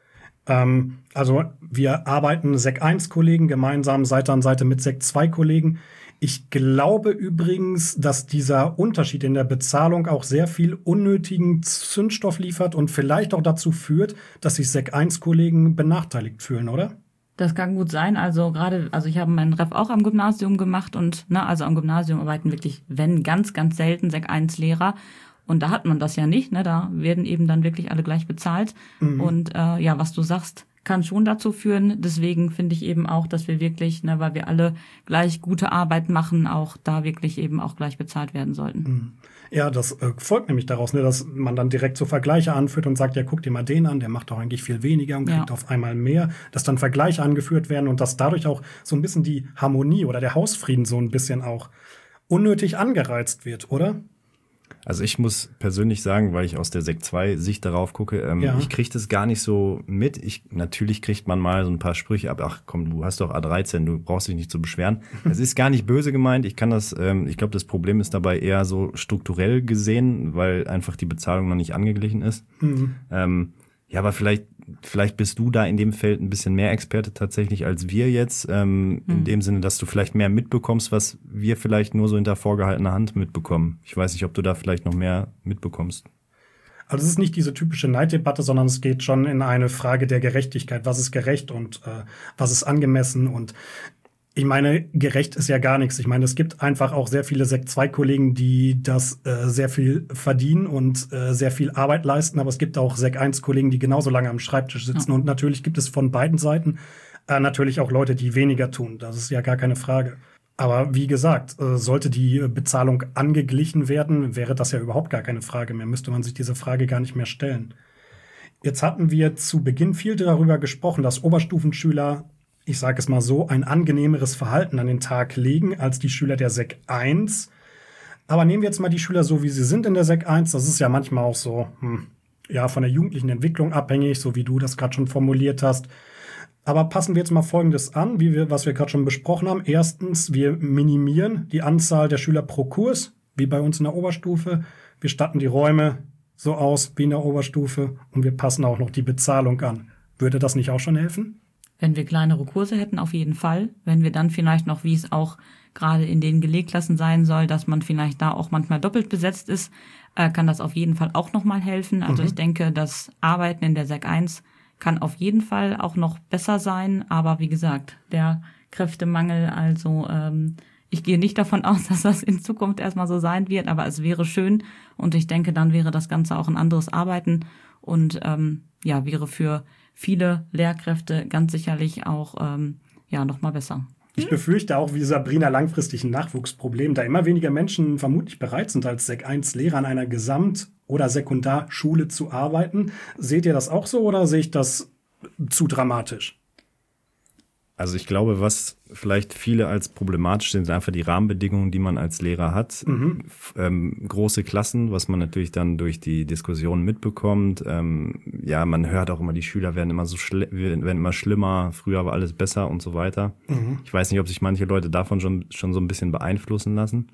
Also wir arbeiten Sek 1 Kollegen gemeinsam Seite an Seite mit Sek 2 Kollegen. Ich glaube übrigens, dass dieser Unterschied in der Bezahlung auch sehr viel unnötigen Zündstoff liefert und vielleicht auch dazu führt, dass sich Sek 1 Kollegen benachteiligt fühlen, oder? Das kann gut sein. Also ich habe meinen Ref auch am Gymnasium gemacht und also am Gymnasium arbeiten wirklich, wenn ganz, ganz selten Sek 1 Lehrer. Und da hat man das ja nicht, ne? Da werden eben dann wirklich alle gleich bezahlt. Und was du sagst, kann schon dazu führen. Deswegen finde ich eben auch, dass wir wirklich, weil wir alle gleich gute Arbeit machen, auch da wirklich eben auch gleich bezahlt werden sollten. Ja, das folgt nämlich daraus, dass man dann direkt so Vergleiche anführt und sagt, ja, guck dir mal den an, der macht doch eigentlich viel weniger und kriegt auf einmal mehr, dass dann Vergleiche angeführt werden und dass dadurch auch so ein bisschen die Harmonie oder der Hausfrieden so ein bisschen auch unnötig angereizt wird, oder? Also ich muss persönlich sagen, weil ich aus der Sek 2 Sicht darauf gucke, ich kriege das gar nicht so mit. Natürlich kriegt man mal so ein paar Sprüche ab, ach komm, du hast doch A13, du brauchst dich nicht zu beschweren. Das ist gar nicht böse gemeint. Ich glaube, das Problem ist dabei eher so strukturell gesehen, weil einfach die Bezahlung noch nicht angeglichen ist. Aber vielleicht bist du da in dem Feld ein bisschen mehr Experte tatsächlich als wir jetzt, in dem Sinne, dass du vielleicht mehr mitbekommst, was wir vielleicht nur so hinter vorgehaltener Hand mitbekommen. Ich weiß nicht, ob du da vielleicht noch mehr mitbekommst. Also es ist nicht diese typische Neiddebatte, sondern es geht schon in eine Frage der Gerechtigkeit. Was ist gerecht und was ist angemessen? Und ich meine, gerecht ist ja gar nichts. Ich meine, es gibt einfach auch sehr viele Sek 2 Kollegen, die das sehr viel verdienen und sehr viel Arbeit leisten. Aber es gibt auch Sek 1 Kollegen, die genauso lange am Schreibtisch sitzen. Und natürlich gibt es von beiden Seiten natürlich auch Leute, die weniger tun. Das ist ja gar keine Frage. Aber wie gesagt, sollte die Bezahlung angeglichen werden, wäre das ja überhaupt gar keine Frage mehr. Müsste man sich diese Frage gar nicht mehr stellen. Jetzt hatten wir zu Beginn viel darüber gesprochen, dass Oberstufenschüler, ich sage es mal so, ein angenehmeres Verhalten an den Tag legen als die Schüler der Sek 1. Aber nehmen wir jetzt mal die Schüler so, wie sie sind in der Sek 1. Das ist ja manchmal auch so, von der jugendlichen Entwicklung abhängig, so wie du das gerade schon formuliert hast. Aber passen wir jetzt mal Folgendes an, was wir gerade schon besprochen haben. Erstens, wir minimieren die Anzahl der Schüler pro Kurs, wie bei uns in der Oberstufe. Wir statten die Räume so aus wie in der Oberstufe und wir passen auch noch die Bezahlung an. Würde das nicht auch schon helfen? Wenn wir kleinere Kurse hätten, auf jeden Fall. Wenn wir dann vielleicht noch, wie es auch gerade in den Gelegklassen sein soll, dass man vielleicht da auch manchmal doppelt besetzt ist, kann das auf jeden Fall auch nochmal helfen. Also ich denke, das Arbeiten in der Sek 1 kann auf jeden Fall auch noch besser sein. Aber wie gesagt, der Kräftemangel, also ich gehe nicht davon aus, dass das in Zukunft erstmal so sein wird, aber es wäre schön. Und ich denke, dann wäre das Ganze auch ein anderes Arbeiten und wäre für viele Lehrkräfte ganz sicherlich auch nochmal besser. Ich befürchte auch wie Sabrina langfristig ein Nachwuchsproblem, da immer weniger Menschen vermutlich bereit sind, als Sek 1 Lehrer an einer Gesamt- oder Sekundarschule zu arbeiten. Seht ihr das auch so oder sehe ich das zu dramatisch? Also ich glaube, was vielleicht viele als problematisch sind einfach die Rahmenbedingungen, die man als Lehrer hat. Große Klassen, was man natürlich dann durch die Diskussion mitbekommt. Man hört auch immer, die Schüler werden immer werden immer schlimmer, früher war alles besser und so weiter. Ich weiß nicht, ob sich manche Leute davon schon so ein bisschen beeinflussen lassen.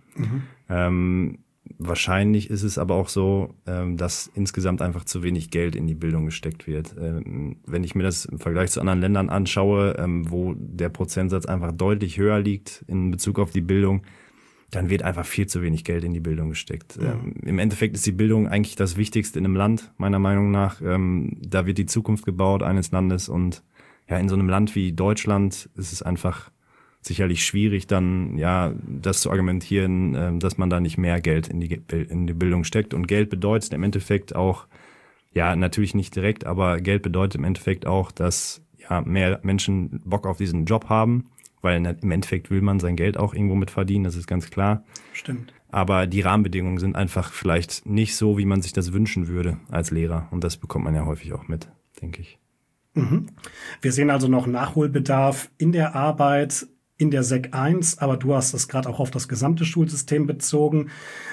Wahrscheinlich ist es aber auch so, dass insgesamt einfach zu wenig Geld in die Bildung gesteckt wird. Wenn ich mir das im Vergleich zu anderen Ländern anschaue, wo der Prozentsatz einfach deutlich höher liegt in Bezug auf die Bildung, dann wird einfach viel zu wenig Geld in die Bildung gesteckt. Im Endeffekt ist die Bildung eigentlich das Wichtigste in einem Land, meiner Meinung nach. Da wird die Zukunft gebaut eines Landes und in so einem Land wie Deutschland ist es einfach sicherlich schwierig, dann das zu argumentieren, dass man da nicht mehr Geld in die Bildung steckt. Und Geld bedeutet im Endeffekt auch, natürlich nicht direkt, aber Geld bedeutet im Endeffekt auch, dass mehr Menschen Bock auf diesen Job haben, weil im Endeffekt will man sein Geld auch irgendwo mit verdienen, das ist ganz klar. Stimmt. Aber die Rahmenbedingungen sind einfach vielleicht nicht so, wie man sich das wünschen würde als Lehrer. Und das bekommt man ja häufig auch mit, denke ich. Mhm. Wir sehen also noch Nachholbedarf in der Arbeit, in der Sek 1, aber du hast es gerade auch auf das gesamte Schulsystem bezogen.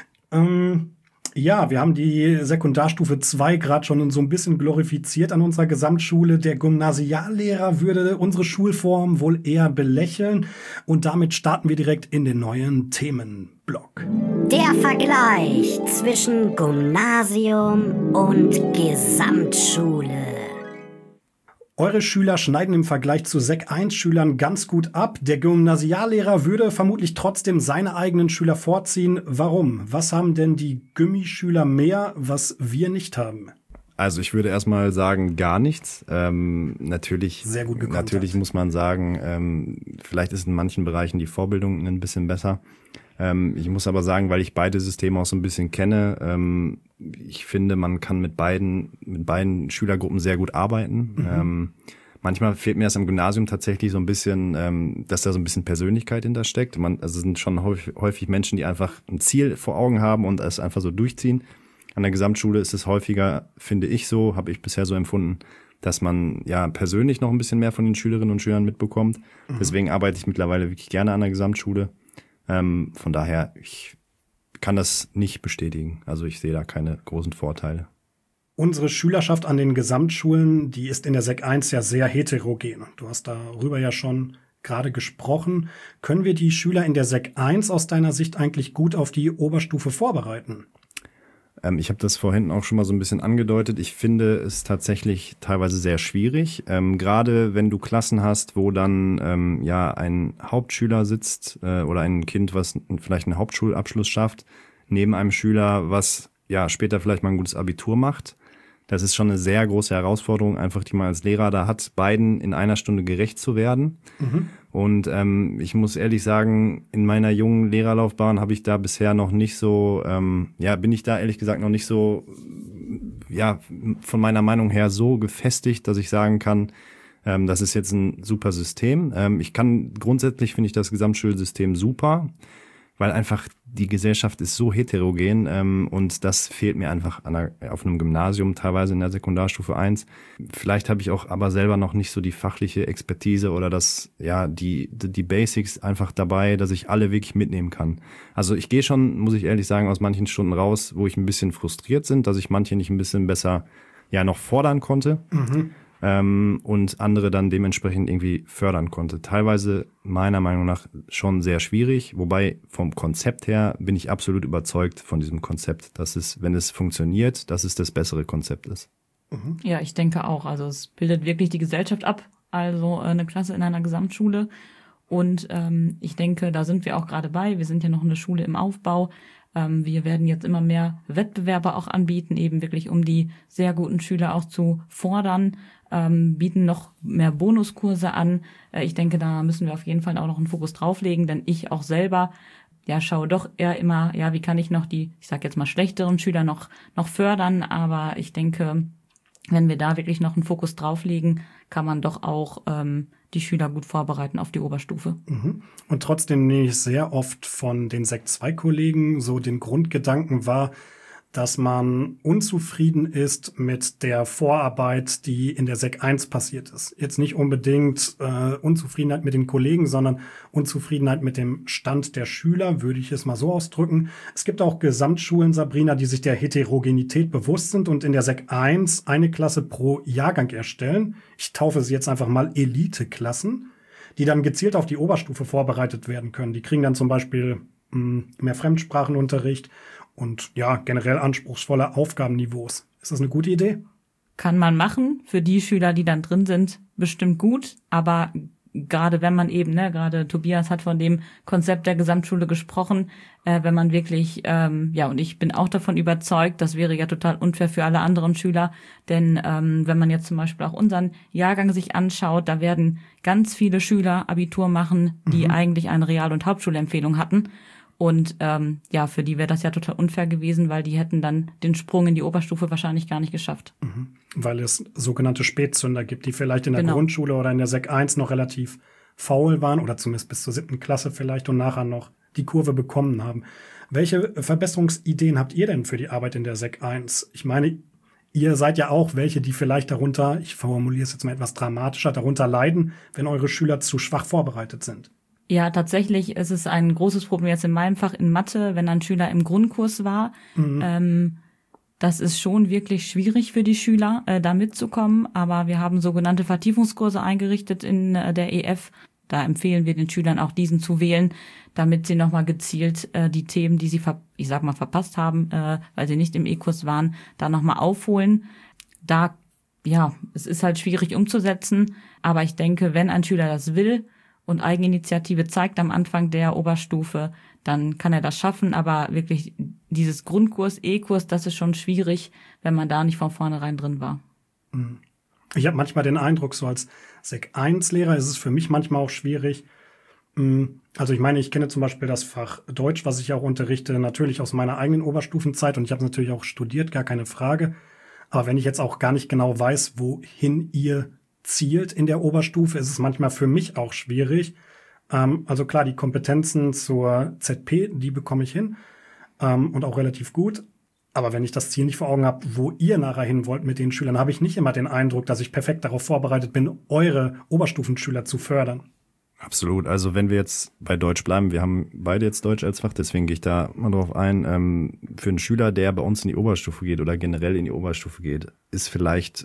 Ja, wir haben die Sekundarstufe 2 gerade schon so ein bisschen glorifiziert an unserer Gesamtschule. Der Gymnasiallehrer würde unsere Schulform wohl eher belächeln. Und damit starten wir direkt in den neuen Themenblock. Der Vergleich zwischen Gymnasium und Gesamtschule. Eure Schüler schneiden im Vergleich zu Sek 1-Schülern ganz gut ab. Der Gymnasiallehrer würde vermutlich trotzdem seine eigenen Schüler vorziehen. Warum? Was haben denn die Gymmi-Schüler mehr, was wir nicht haben? Also ich würde erstmal sagen, gar nichts. Natürlich muss man sagen, vielleicht ist in manchen Bereichen die Vorbildung ein bisschen besser. Ich muss aber sagen, weil ich beide Systeme auch so ein bisschen kenne, ich finde, man kann mit beiden Schülergruppen sehr gut arbeiten. Manchmal fehlt mir das am Gymnasium tatsächlich so ein bisschen, dass da so ein bisschen Persönlichkeit hintersteckt. Also es sind schon häufig Menschen, die einfach ein Ziel vor Augen haben und es einfach so durchziehen. An der Gesamtschule ist es häufiger, finde ich so, habe ich bisher so empfunden, dass man ja persönlich noch ein bisschen mehr von den Schülerinnen und Schülern mitbekommt. Deswegen arbeite ich mittlerweile wirklich gerne an der Gesamtschule. Von daher, ich kann das nicht bestätigen. Also ich sehe da keine großen Vorteile. Unsere Schülerschaft an den Gesamtschulen, die ist in der Sek 1 ja sehr heterogen. Du hast darüber ja schon gerade gesprochen. Können wir die Schüler in der Sek 1 aus deiner Sicht eigentlich gut auf die Oberstufe vorbereiten? Ich habe das vorhin auch schon mal so ein bisschen angedeutet. Ich finde es tatsächlich teilweise sehr schwierig. Gerade wenn du Klassen hast, wo dann ein Hauptschüler sitzt oder ein Kind, was vielleicht einen Hauptschulabschluss schafft, neben einem Schüler, was ja später vielleicht mal ein gutes Abitur macht. Das ist schon eine sehr große Herausforderung, einfach die man als Lehrer da hat, beiden in einer Stunde gerecht zu werden. Und ich muss ehrlich sagen, in meiner jungen Lehrerlaufbahn habe ich da bisher noch nicht so, bin ich da ehrlich gesagt noch nicht so, von meiner Meinung her so gefestigt, dass ich sagen kann, das ist jetzt ein super System. Grundsätzlich finde ich das Gesamtschulsystem super, weil einfach die Gesellschaft ist so heterogen und das fehlt mir einfach auf einem Gymnasium, teilweise in der Sekundarstufe 1. Vielleicht habe ich auch aber selber noch nicht so die fachliche Expertise oder die Basics einfach dabei, dass ich alle wirklich mitnehmen kann. Also ich gehe schon, muss ich ehrlich sagen, aus manchen Stunden raus, wo ich ein bisschen frustriert bin, dass ich manche nicht ein bisschen besser noch fordern konnte. Und andere dann dementsprechend irgendwie fördern konnte. Teilweise meiner Meinung nach schon sehr schwierig, wobei vom Konzept her bin ich absolut überzeugt von diesem Konzept, dass es, wenn es funktioniert, dass es das bessere Konzept ist. Ja, ich denke auch. Also es bildet wirklich die Gesellschaft ab, also eine Klasse in einer Gesamtschule. Und ich denke, da sind wir auch gerade bei. Wir sind ja noch eine Schule im Aufbau. Wir werden jetzt immer mehr Wettbewerbe auch anbieten, eben wirklich um die sehr guten Schüler auch zu fordern, bieten noch mehr Bonuskurse an. Ich denke, da müssen wir auf jeden Fall auch noch einen Fokus drauflegen, denn ich auch selber schaue doch eher immer, wie kann ich noch die, ich sag jetzt mal, schlechteren Schüler noch fördern, aber ich denke, wenn wir da wirklich noch einen Fokus drauflegen, kann man doch auch die Schüler gut vorbereiten auf die Oberstufe. Und trotzdem nehme ich sehr oft von den Sek 2-Kollegen so den Grundgedanken wahr, dass man unzufrieden ist mit der Vorarbeit, die in der Sek 1 passiert ist. Jetzt nicht unbedingt Unzufriedenheit mit den Kollegen, sondern Unzufriedenheit mit dem Stand der Schüler, würde ich es mal so ausdrücken. Es gibt auch Gesamtschulen, Sabrina, die sich der Heterogenität bewusst sind und in der Sek 1 eine Klasse pro Jahrgang erstellen. Ich taufe sie jetzt einfach mal Elite-Klassen, die dann gezielt auf die Oberstufe vorbereitet werden können. Die kriegen dann zum Beispiel mehr Fremdsprachenunterricht und generell anspruchsvolle Aufgabenniveaus. Ist das eine gute Idee? Kann man machen. Für die Schüler, die dann drin sind, bestimmt gut. Aber gerade wenn man eben, gerade Tobias hat von dem Konzept der Gesamtschule gesprochen, wenn man wirklich, und ich bin auch davon überzeugt, das wäre ja total unfair für alle anderen Schüler, denn wenn man jetzt zum Beispiel auch unseren Jahrgang sich anschaut, da werden ganz viele Schüler Abitur machen, die eigentlich eine Real- und Hauptschulempfehlung hatten. Und für die wäre das ja total unfair gewesen, weil die hätten dann den Sprung in die Oberstufe wahrscheinlich gar nicht geschafft. Weil es sogenannte Spätzünder gibt, die vielleicht in der Grundschule oder in der Sek 1 noch relativ faul waren oder zumindest bis zur 7. Klasse vielleicht und nachher noch die Kurve bekommen haben. Welche Verbesserungsideen habt ihr denn für die Arbeit in der Sek 1? Ich meine, ihr seid ja auch welche, die vielleicht darunter, ich formuliere es jetzt mal etwas dramatischer, darunter leiden, wenn eure Schüler zu schwach vorbereitet sind. Ja, tatsächlich ist es ein großes Problem jetzt in meinem Fach in Mathe, wenn ein Schüler im Grundkurs war. Das ist schon wirklich schwierig für die Schüler, da mitzukommen. Aber wir haben sogenannte Vertiefungskurse eingerichtet in der EF. Da empfehlen wir den Schülern auch, diesen zu wählen, damit sie nochmal gezielt die Themen, die sie verpasst haben, weil sie nicht im E-Kurs waren, da nochmal aufholen. Es ist halt schwierig umzusetzen. Aber ich denke, wenn ein Schüler das will und Eigeninitiative zeigt am Anfang der Oberstufe, dann kann er das schaffen. Aber wirklich dieses Grundkurs, E-Kurs, das ist schon schwierig, wenn man da nicht von vornherein drin war. Ich habe manchmal den Eindruck, so als Sek 1-Lehrer ist es für mich manchmal auch schwierig. Also ich meine, ich kenne zum Beispiel das Fach Deutsch, was ich auch unterrichte, natürlich aus meiner eigenen Oberstufenzeit. Und ich habe natürlich auch studiert, gar keine Frage. Aber wenn ich jetzt auch gar nicht genau weiß, wohin ihr zielt in der Oberstufe, ist es manchmal für mich auch schwierig. Also klar, die Kompetenzen zur ZP, die bekomme ich hin und auch relativ gut. Aber wenn ich das Ziel nicht vor Augen habe, wo ihr nachher hin wollt mit den Schülern, habe ich nicht immer den Eindruck, dass ich perfekt darauf vorbereitet bin, eure Oberstufenschüler zu fördern. Absolut. Also wenn wir jetzt bei Deutsch bleiben, wir haben beide jetzt Deutsch als Fach, deswegen gehe ich da mal drauf ein. Für einen Schüler, der bei uns in die Oberstufe geht oder generell in die Oberstufe geht, ist vielleicht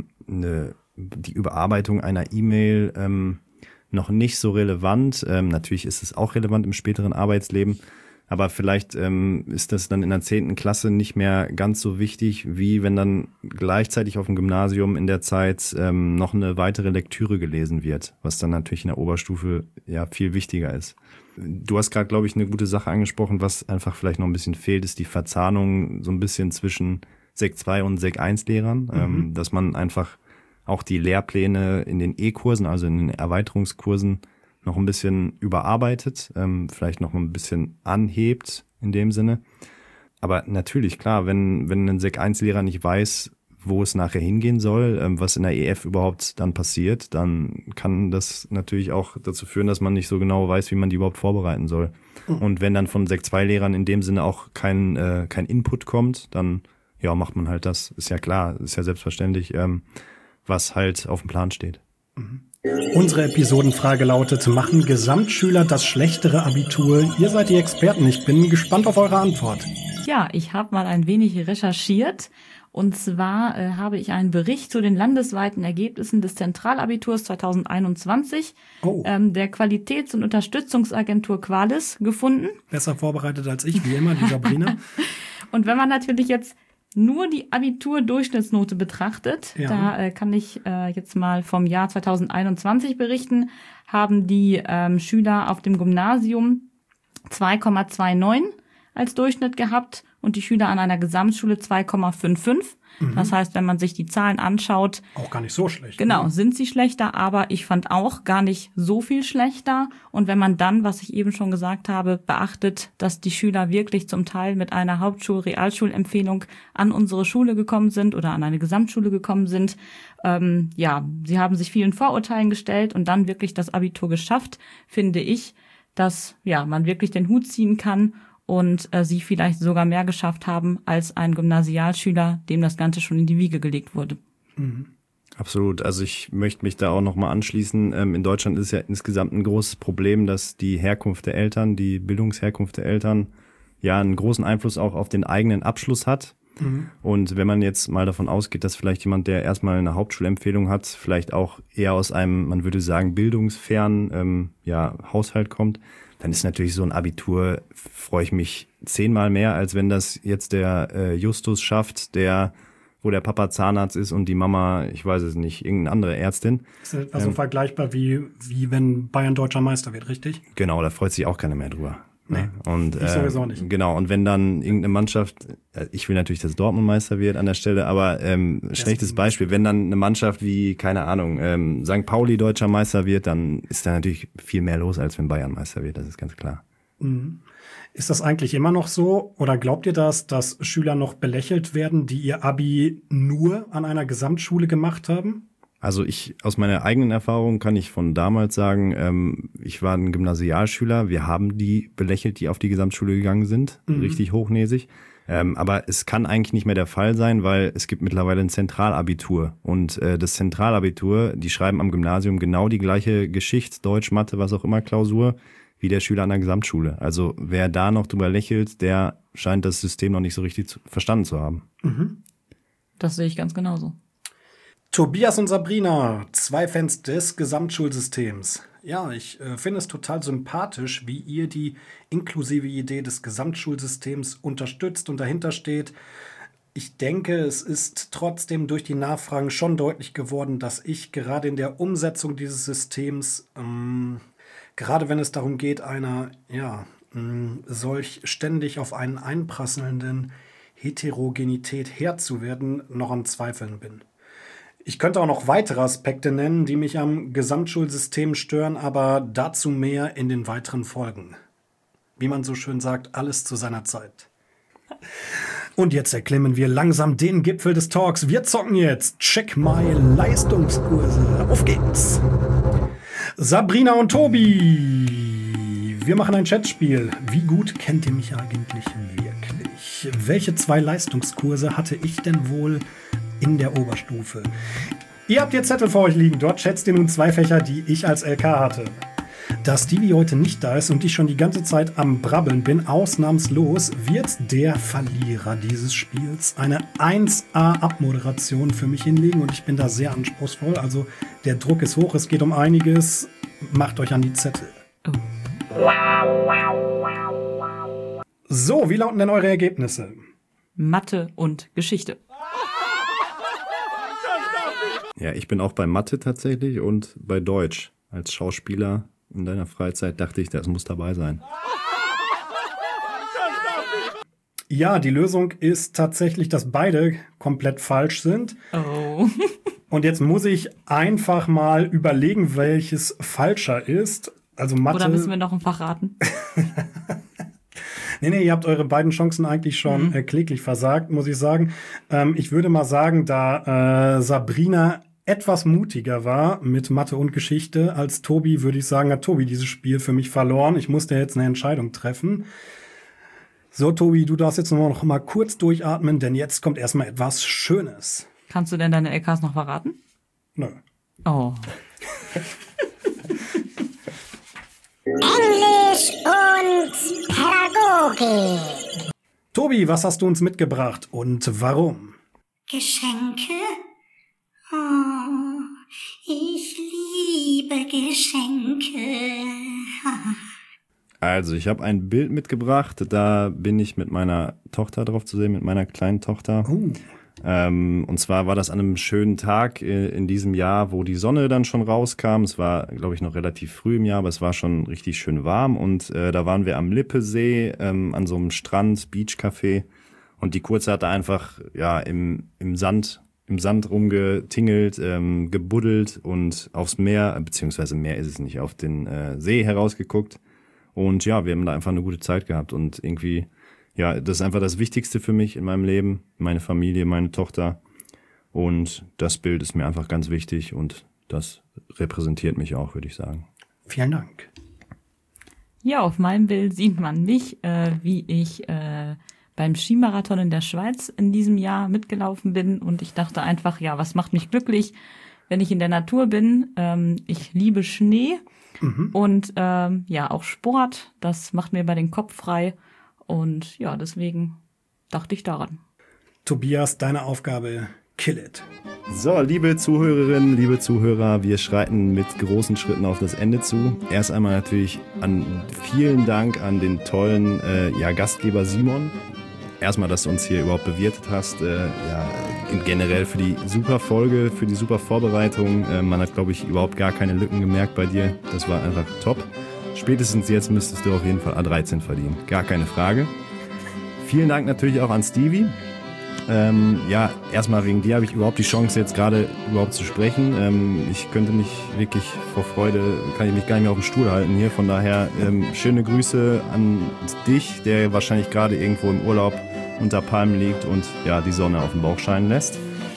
die Überarbeitung einer E-Mail noch nicht so relevant. Natürlich ist es auch relevant im späteren Arbeitsleben, aber vielleicht ist das dann in der 10. Klasse nicht mehr ganz so wichtig, wie wenn dann gleichzeitig auf dem Gymnasium in der Zeit noch eine weitere Lektüre gelesen wird, was dann natürlich in der Oberstufe ja viel wichtiger ist. Du hast gerade, glaube ich, eine gute Sache angesprochen, was einfach vielleicht noch ein bisschen fehlt, ist die Verzahnung so ein bisschen zwischen Sek 2 und Sek 1 Lehrern, dass man einfach auch die Lehrpläne in den E-Kursen, also in den Erweiterungskursen, noch ein bisschen überarbeitet, vielleicht noch ein bisschen anhebt in dem Sinne. Aber natürlich, klar, wenn ein Sek 1-Lehrer nicht weiß, wo es nachher hingehen soll, was in der EF überhaupt dann passiert, dann kann das natürlich auch dazu führen, dass man nicht so genau weiß, wie man die überhaupt vorbereiten soll. Und wenn dann von Sek 2-Lehrern in dem Sinne auch kein Input kommt, dann macht man halt das. Ist ja klar, ist ja selbstverständlich, was halt auf dem Plan steht. Unsere Episodenfrage lautet: Machen Gesamtschüler das schlechtere Abitur? Ihr seid die Experten. Ich bin gespannt auf eure Antwort. Ja, ich habe mal ein wenig recherchiert. Und zwar habe ich einen Bericht zu den landesweiten Ergebnissen des Zentralabiturs 2021 der Qualitäts- und Unterstützungsagentur Qualis gefunden. Besser vorbereitet als ich, wie immer, die Sabrina. Und wenn man natürlich jetzt nur die Abitur-Durchschnittsnote betrachtet, da kann ich jetzt mal vom Jahr 2021 berichten, haben die Schüler auf dem Gymnasium 2,29 als Durchschnitt gehabt und die Schüler an einer Gesamtschule 2,55. Das heißt, wenn man sich die Zahlen anschaut, auch gar nicht so schlecht. Genau, sind sie schlechter, aber ich fand auch gar nicht so viel schlechter. Und wenn man dann, was ich eben schon gesagt habe, beachtet, dass die Schüler wirklich zum Teil mit einer Hauptschul-Realschulempfehlung an unsere Schule gekommen sind oder an eine Gesamtschule gekommen sind, sie haben sich vielen Vorurteilen gestellt und dann wirklich das Abitur geschafft, finde ich, dass man wirklich den Hut ziehen kann und sie vielleicht sogar mehr geschafft haben als ein Gymnasialschüler, dem das Ganze schon in die Wiege gelegt wurde. Absolut. Also ich möchte mich da auch nochmal anschließen. In Deutschland ist ja insgesamt ein großes Problem, dass die Herkunft der Eltern, die Bildungsherkunft der Eltern einen großen Einfluss auch auf den eigenen Abschluss hat. Und wenn man jetzt mal davon ausgeht, dass vielleicht jemand, der erstmal eine Hauptschulempfehlung hat, vielleicht auch eher aus einem, man würde sagen, bildungsfernen Haushalt kommt, dann ist natürlich so ein Abitur, freue ich mich 10-mal mehr, als wenn das jetzt der Justus schafft, wo der Papa Zahnarzt ist und die Mama, ich weiß es nicht, irgendeine andere Ärztin. Das ist also vergleichbar wie wenn Bayern deutscher Meister wird, richtig? Genau, da freut sich auch keiner mehr drüber. Nee, und, ich sowieso nicht. Genau, und wenn dann irgendeine Mannschaft, ich will natürlich, dass Dortmund Meister wird an der Stelle, aber schlechtes Beispiel, wenn dann eine Mannschaft wie, keine Ahnung, St. Pauli deutscher Meister wird, dann ist da natürlich viel mehr los, als wenn Bayern Meister wird, das ist ganz klar. Ist das eigentlich immer noch so? Oder glaubt ihr das, dass Schüler noch belächelt werden, die ihr Abi nur an einer Gesamtschule gemacht haben? Also aus meiner eigenen Erfahrung kann ich von damals sagen, ich war ein Gymnasialschüler. Wir haben die belächelt, die auf die Gesamtschule gegangen sind. Richtig hochnäsig. Aber es kann eigentlich nicht mehr der Fall sein, weil es gibt mittlerweile ein Zentralabitur. Und das Zentralabitur, die schreiben am Gymnasium genau die gleiche Geschichte, Deutsch, Mathe, was auch immer, Klausur, wie der Schüler an der Gesamtschule. Also wer da noch drüber lächelt, der scheint das System noch nicht so richtig verstanden zu haben. Das sehe ich ganz genauso. Tobias und Sabrina, 2 Fans des Gesamtschulsystems. Ja, ich finde es total sympathisch, wie ihr die inklusive Idee des Gesamtschulsystems unterstützt und dahinter steht. Ich denke, es ist trotzdem durch die Nachfragen schon deutlich geworden, dass ich gerade in der Umsetzung dieses Systems, gerade wenn es darum geht, einer solch ständig auf einen einprasselnden Heterogenität Herr zu werden, noch am Zweifeln bin. Ich könnte auch noch weitere Aspekte nennen, die mich am Gesamtschulsystem stören, aber dazu mehr in den weiteren Folgen. Wie man so schön sagt, alles zu seiner Zeit. Und jetzt erklimmen wir langsam den Gipfel des Talks. Wir zocken jetzt Check My Leistungskurse. Auf geht's! Sabrina und Tobi, wir machen ein Chatspiel. Wie gut kennt ihr mich eigentlich wirklich? Welche 2 Leistungskurse hatte ich denn wohl in der Oberstufe? Ihr habt ihr Zettel vor euch liegen. Dort schätzt ihr nun 2 Fächer, die ich als LK hatte. Da Stevie heute nicht da ist und ich schon die ganze Zeit am Brabbeln bin, ausnahmslos, wird der Verlierer dieses Spiels eine 1A-Abmoderation für mich hinlegen und ich bin da sehr anspruchsvoll. Also der Druck ist hoch, es geht um einiges. Macht euch an die Zettel. Oh. So, wie lauten denn eure Ergebnisse? Mathe und Geschichte. Ja, ich bin auch bei Mathe tatsächlich und bei Deutsch. Als Schauspieler in deiner Freizeit dachte ich, das muss dabei sein. Ja, die Lösung ist tatsächlich, dass beide komplett falsch sind. Oh. Und jetzt muss ich einfach mal überlegen, welches falscher ist. Also Mathe. Oder müssen wir noch ein Fach raten? Nee, ihr habt eure beiden Chancen eigentlich schon kläglich versagt, muss ich sagen. Ich würde mal sagen, da Sabrina etwas mutiger war mit Mathe und Geschichte als Tobi, würde ich sagen, hat Tobi dieses Spiel für mich verloren. Ich musste jetzt eine Entscheidung treffen. So, Tobi, du darfst jetzt noch mal kurz durchatmen, denn jetzt kommt erstmal etwas Schönes. Kannst du denn deine LKs noch verraten? Nö. Oh. Englisch und Pädagogik. Tobi, was hast du uns mitgebracht und warum? Geschenke? Oh, ich liebe Geschenke. Also, ich habe ein Bild mitgebracht, da bin ich mit meiner Tochter drauf zu sehen, mit meiner kleinen Tochter. Und zwar war das an einem schönen Tag in diesem Jahr, wo die Sonne dann schon rauskam. Es war, glaube ich, noch relativ früh im Jahr, aber es war schon richtig schön warm. Und da waren wir am Lippesee, an so einem Strand, Beachcafé. Und die Kurze hatte einfach im Sand rumgetingelt, gebuddelt und aufs Meer, beziehungsweise Meer ist es nicht, auf den See herausgeguckt. Und ja, wir haben da einfach eine gute Zeit gehabt. Und irgendwie, ja, das ist einfach das Wichtigste für mich in meinem Leben, meine Familie, meine Tochter. Und das Bild ist mir einfach ganz wichtig und das repräsentiert mich auch, würde ich sagen. Vielen Dank. Ja, auf meinem Bild sieht man mich, wie ich beim Skimarathon in der Schweiz in diesem Jahr mitgelaufen bin. Und ich dachte einfach, ja, was macht mich glücklich, wenn ich in der Natur bin? Ich liebe Schnee und auch Sport. Das macht mir bei den Kopf frei. Und ja, deswegen dachte ich daran. Tobias, deine Aufgabe, kill it. So, liebe Zuhörerinnen, liebe Zuhörer, wir schreiten mit großen Schritten auf das Ende zu. Erst einmal natürlich vielen Dank an den tollen Gastgeber Simon. Erstmal, dass du uns hier überhaupt bewirtet hast. Generell für die super Folge, für die super Vorbereitung. Man hat, glaube ich, überhaupt gar keine Lücken gemerkt bei dir. Das war einfach top. Spätestens jetzt müsstest du auf jeden Fall A13 verdienen. Gar keine Frage. Vielen Dank natürlich auch an Stevie. Erstmal wegen dir habe ich überhaupt die Chance, jetzt gerade überhaupt zu sprechen. Ich könnte mich wirklich vor Freude, kann ich mich gar nicht mehr auf dem Stuhl halten hier. Von daher schöne Grüße an dich, der wahrscheinlich gerade irgendwo im Urlaub unter Palmen liegt und ja, die Sonne auf den Bauch scheinen lässt.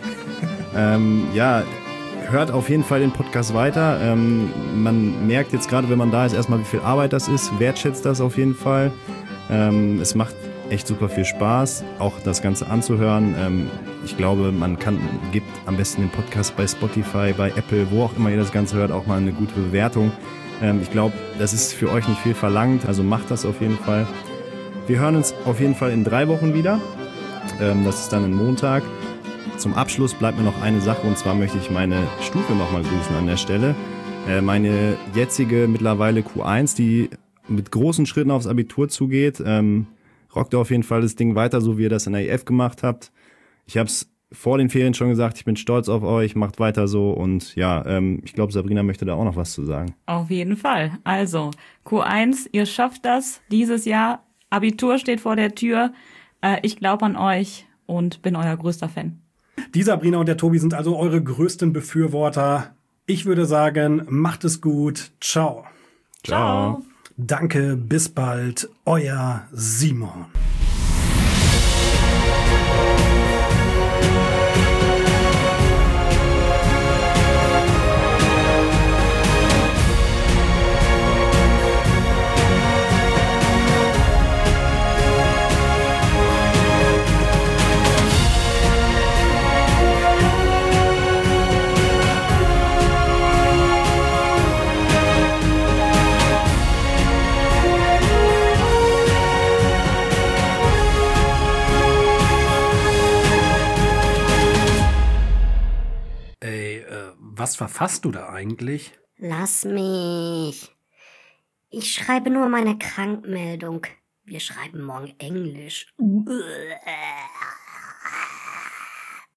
Hört auf jeden Fall den Podcast weiter. Man merkt jetzt gerade, wenn man da ist, erstmal, wie viel Arbeit das ist. Wertschätzt das auf jeden Fall. Es macht echt super viel Spaß, auch das Ganze anzuhören. Ich glaube, gibt am besten den Podcast bei Spotify, bei Apple, wo auch immer ihr das Ganze hört, auch mal eine gute Bewertung. Ich glaube, das ist für euch nicht viel verlangt, also macht das auf jeden Fall. Wir hören uns auf jeden Fall in 3 Wochen wieder. Das ist dann ein Montag. Zum Abschluss bleibt mir noch eine Sache, und zwar möchte ich meine Stufe nochmal grüßen an der Stelle. Meine jetzige mittlerweile Q1, die mit großen Schritten aufs Abitur zugeht, rockt auf jeden Fall das Ding weiter, so wie ihr das in der EF gemacht habt. Ich habe es vor den Ferien schon gesagt, ich bin stolz auf euch, macht weiter so, und ich glaube, Sabrina möchte da auch noch was zu sagen. Auf jeden Fall. Also, Q1, ihr schafft das dieses Jahr. Abitur steht vor der Tür. Ich glaube an euch und bin euer größter Fan. Die Sabrina und der Tobi sind also eure größten Befürworter. Ich würde sagen, macht es gut. Ciao. Ciao. Danke, bis bald. Euer Simon. Was verfasst du da eigentlich? Lass mich. Ich schreibe nur meine Krankmeldung. Wir schreiben morgen Englisch.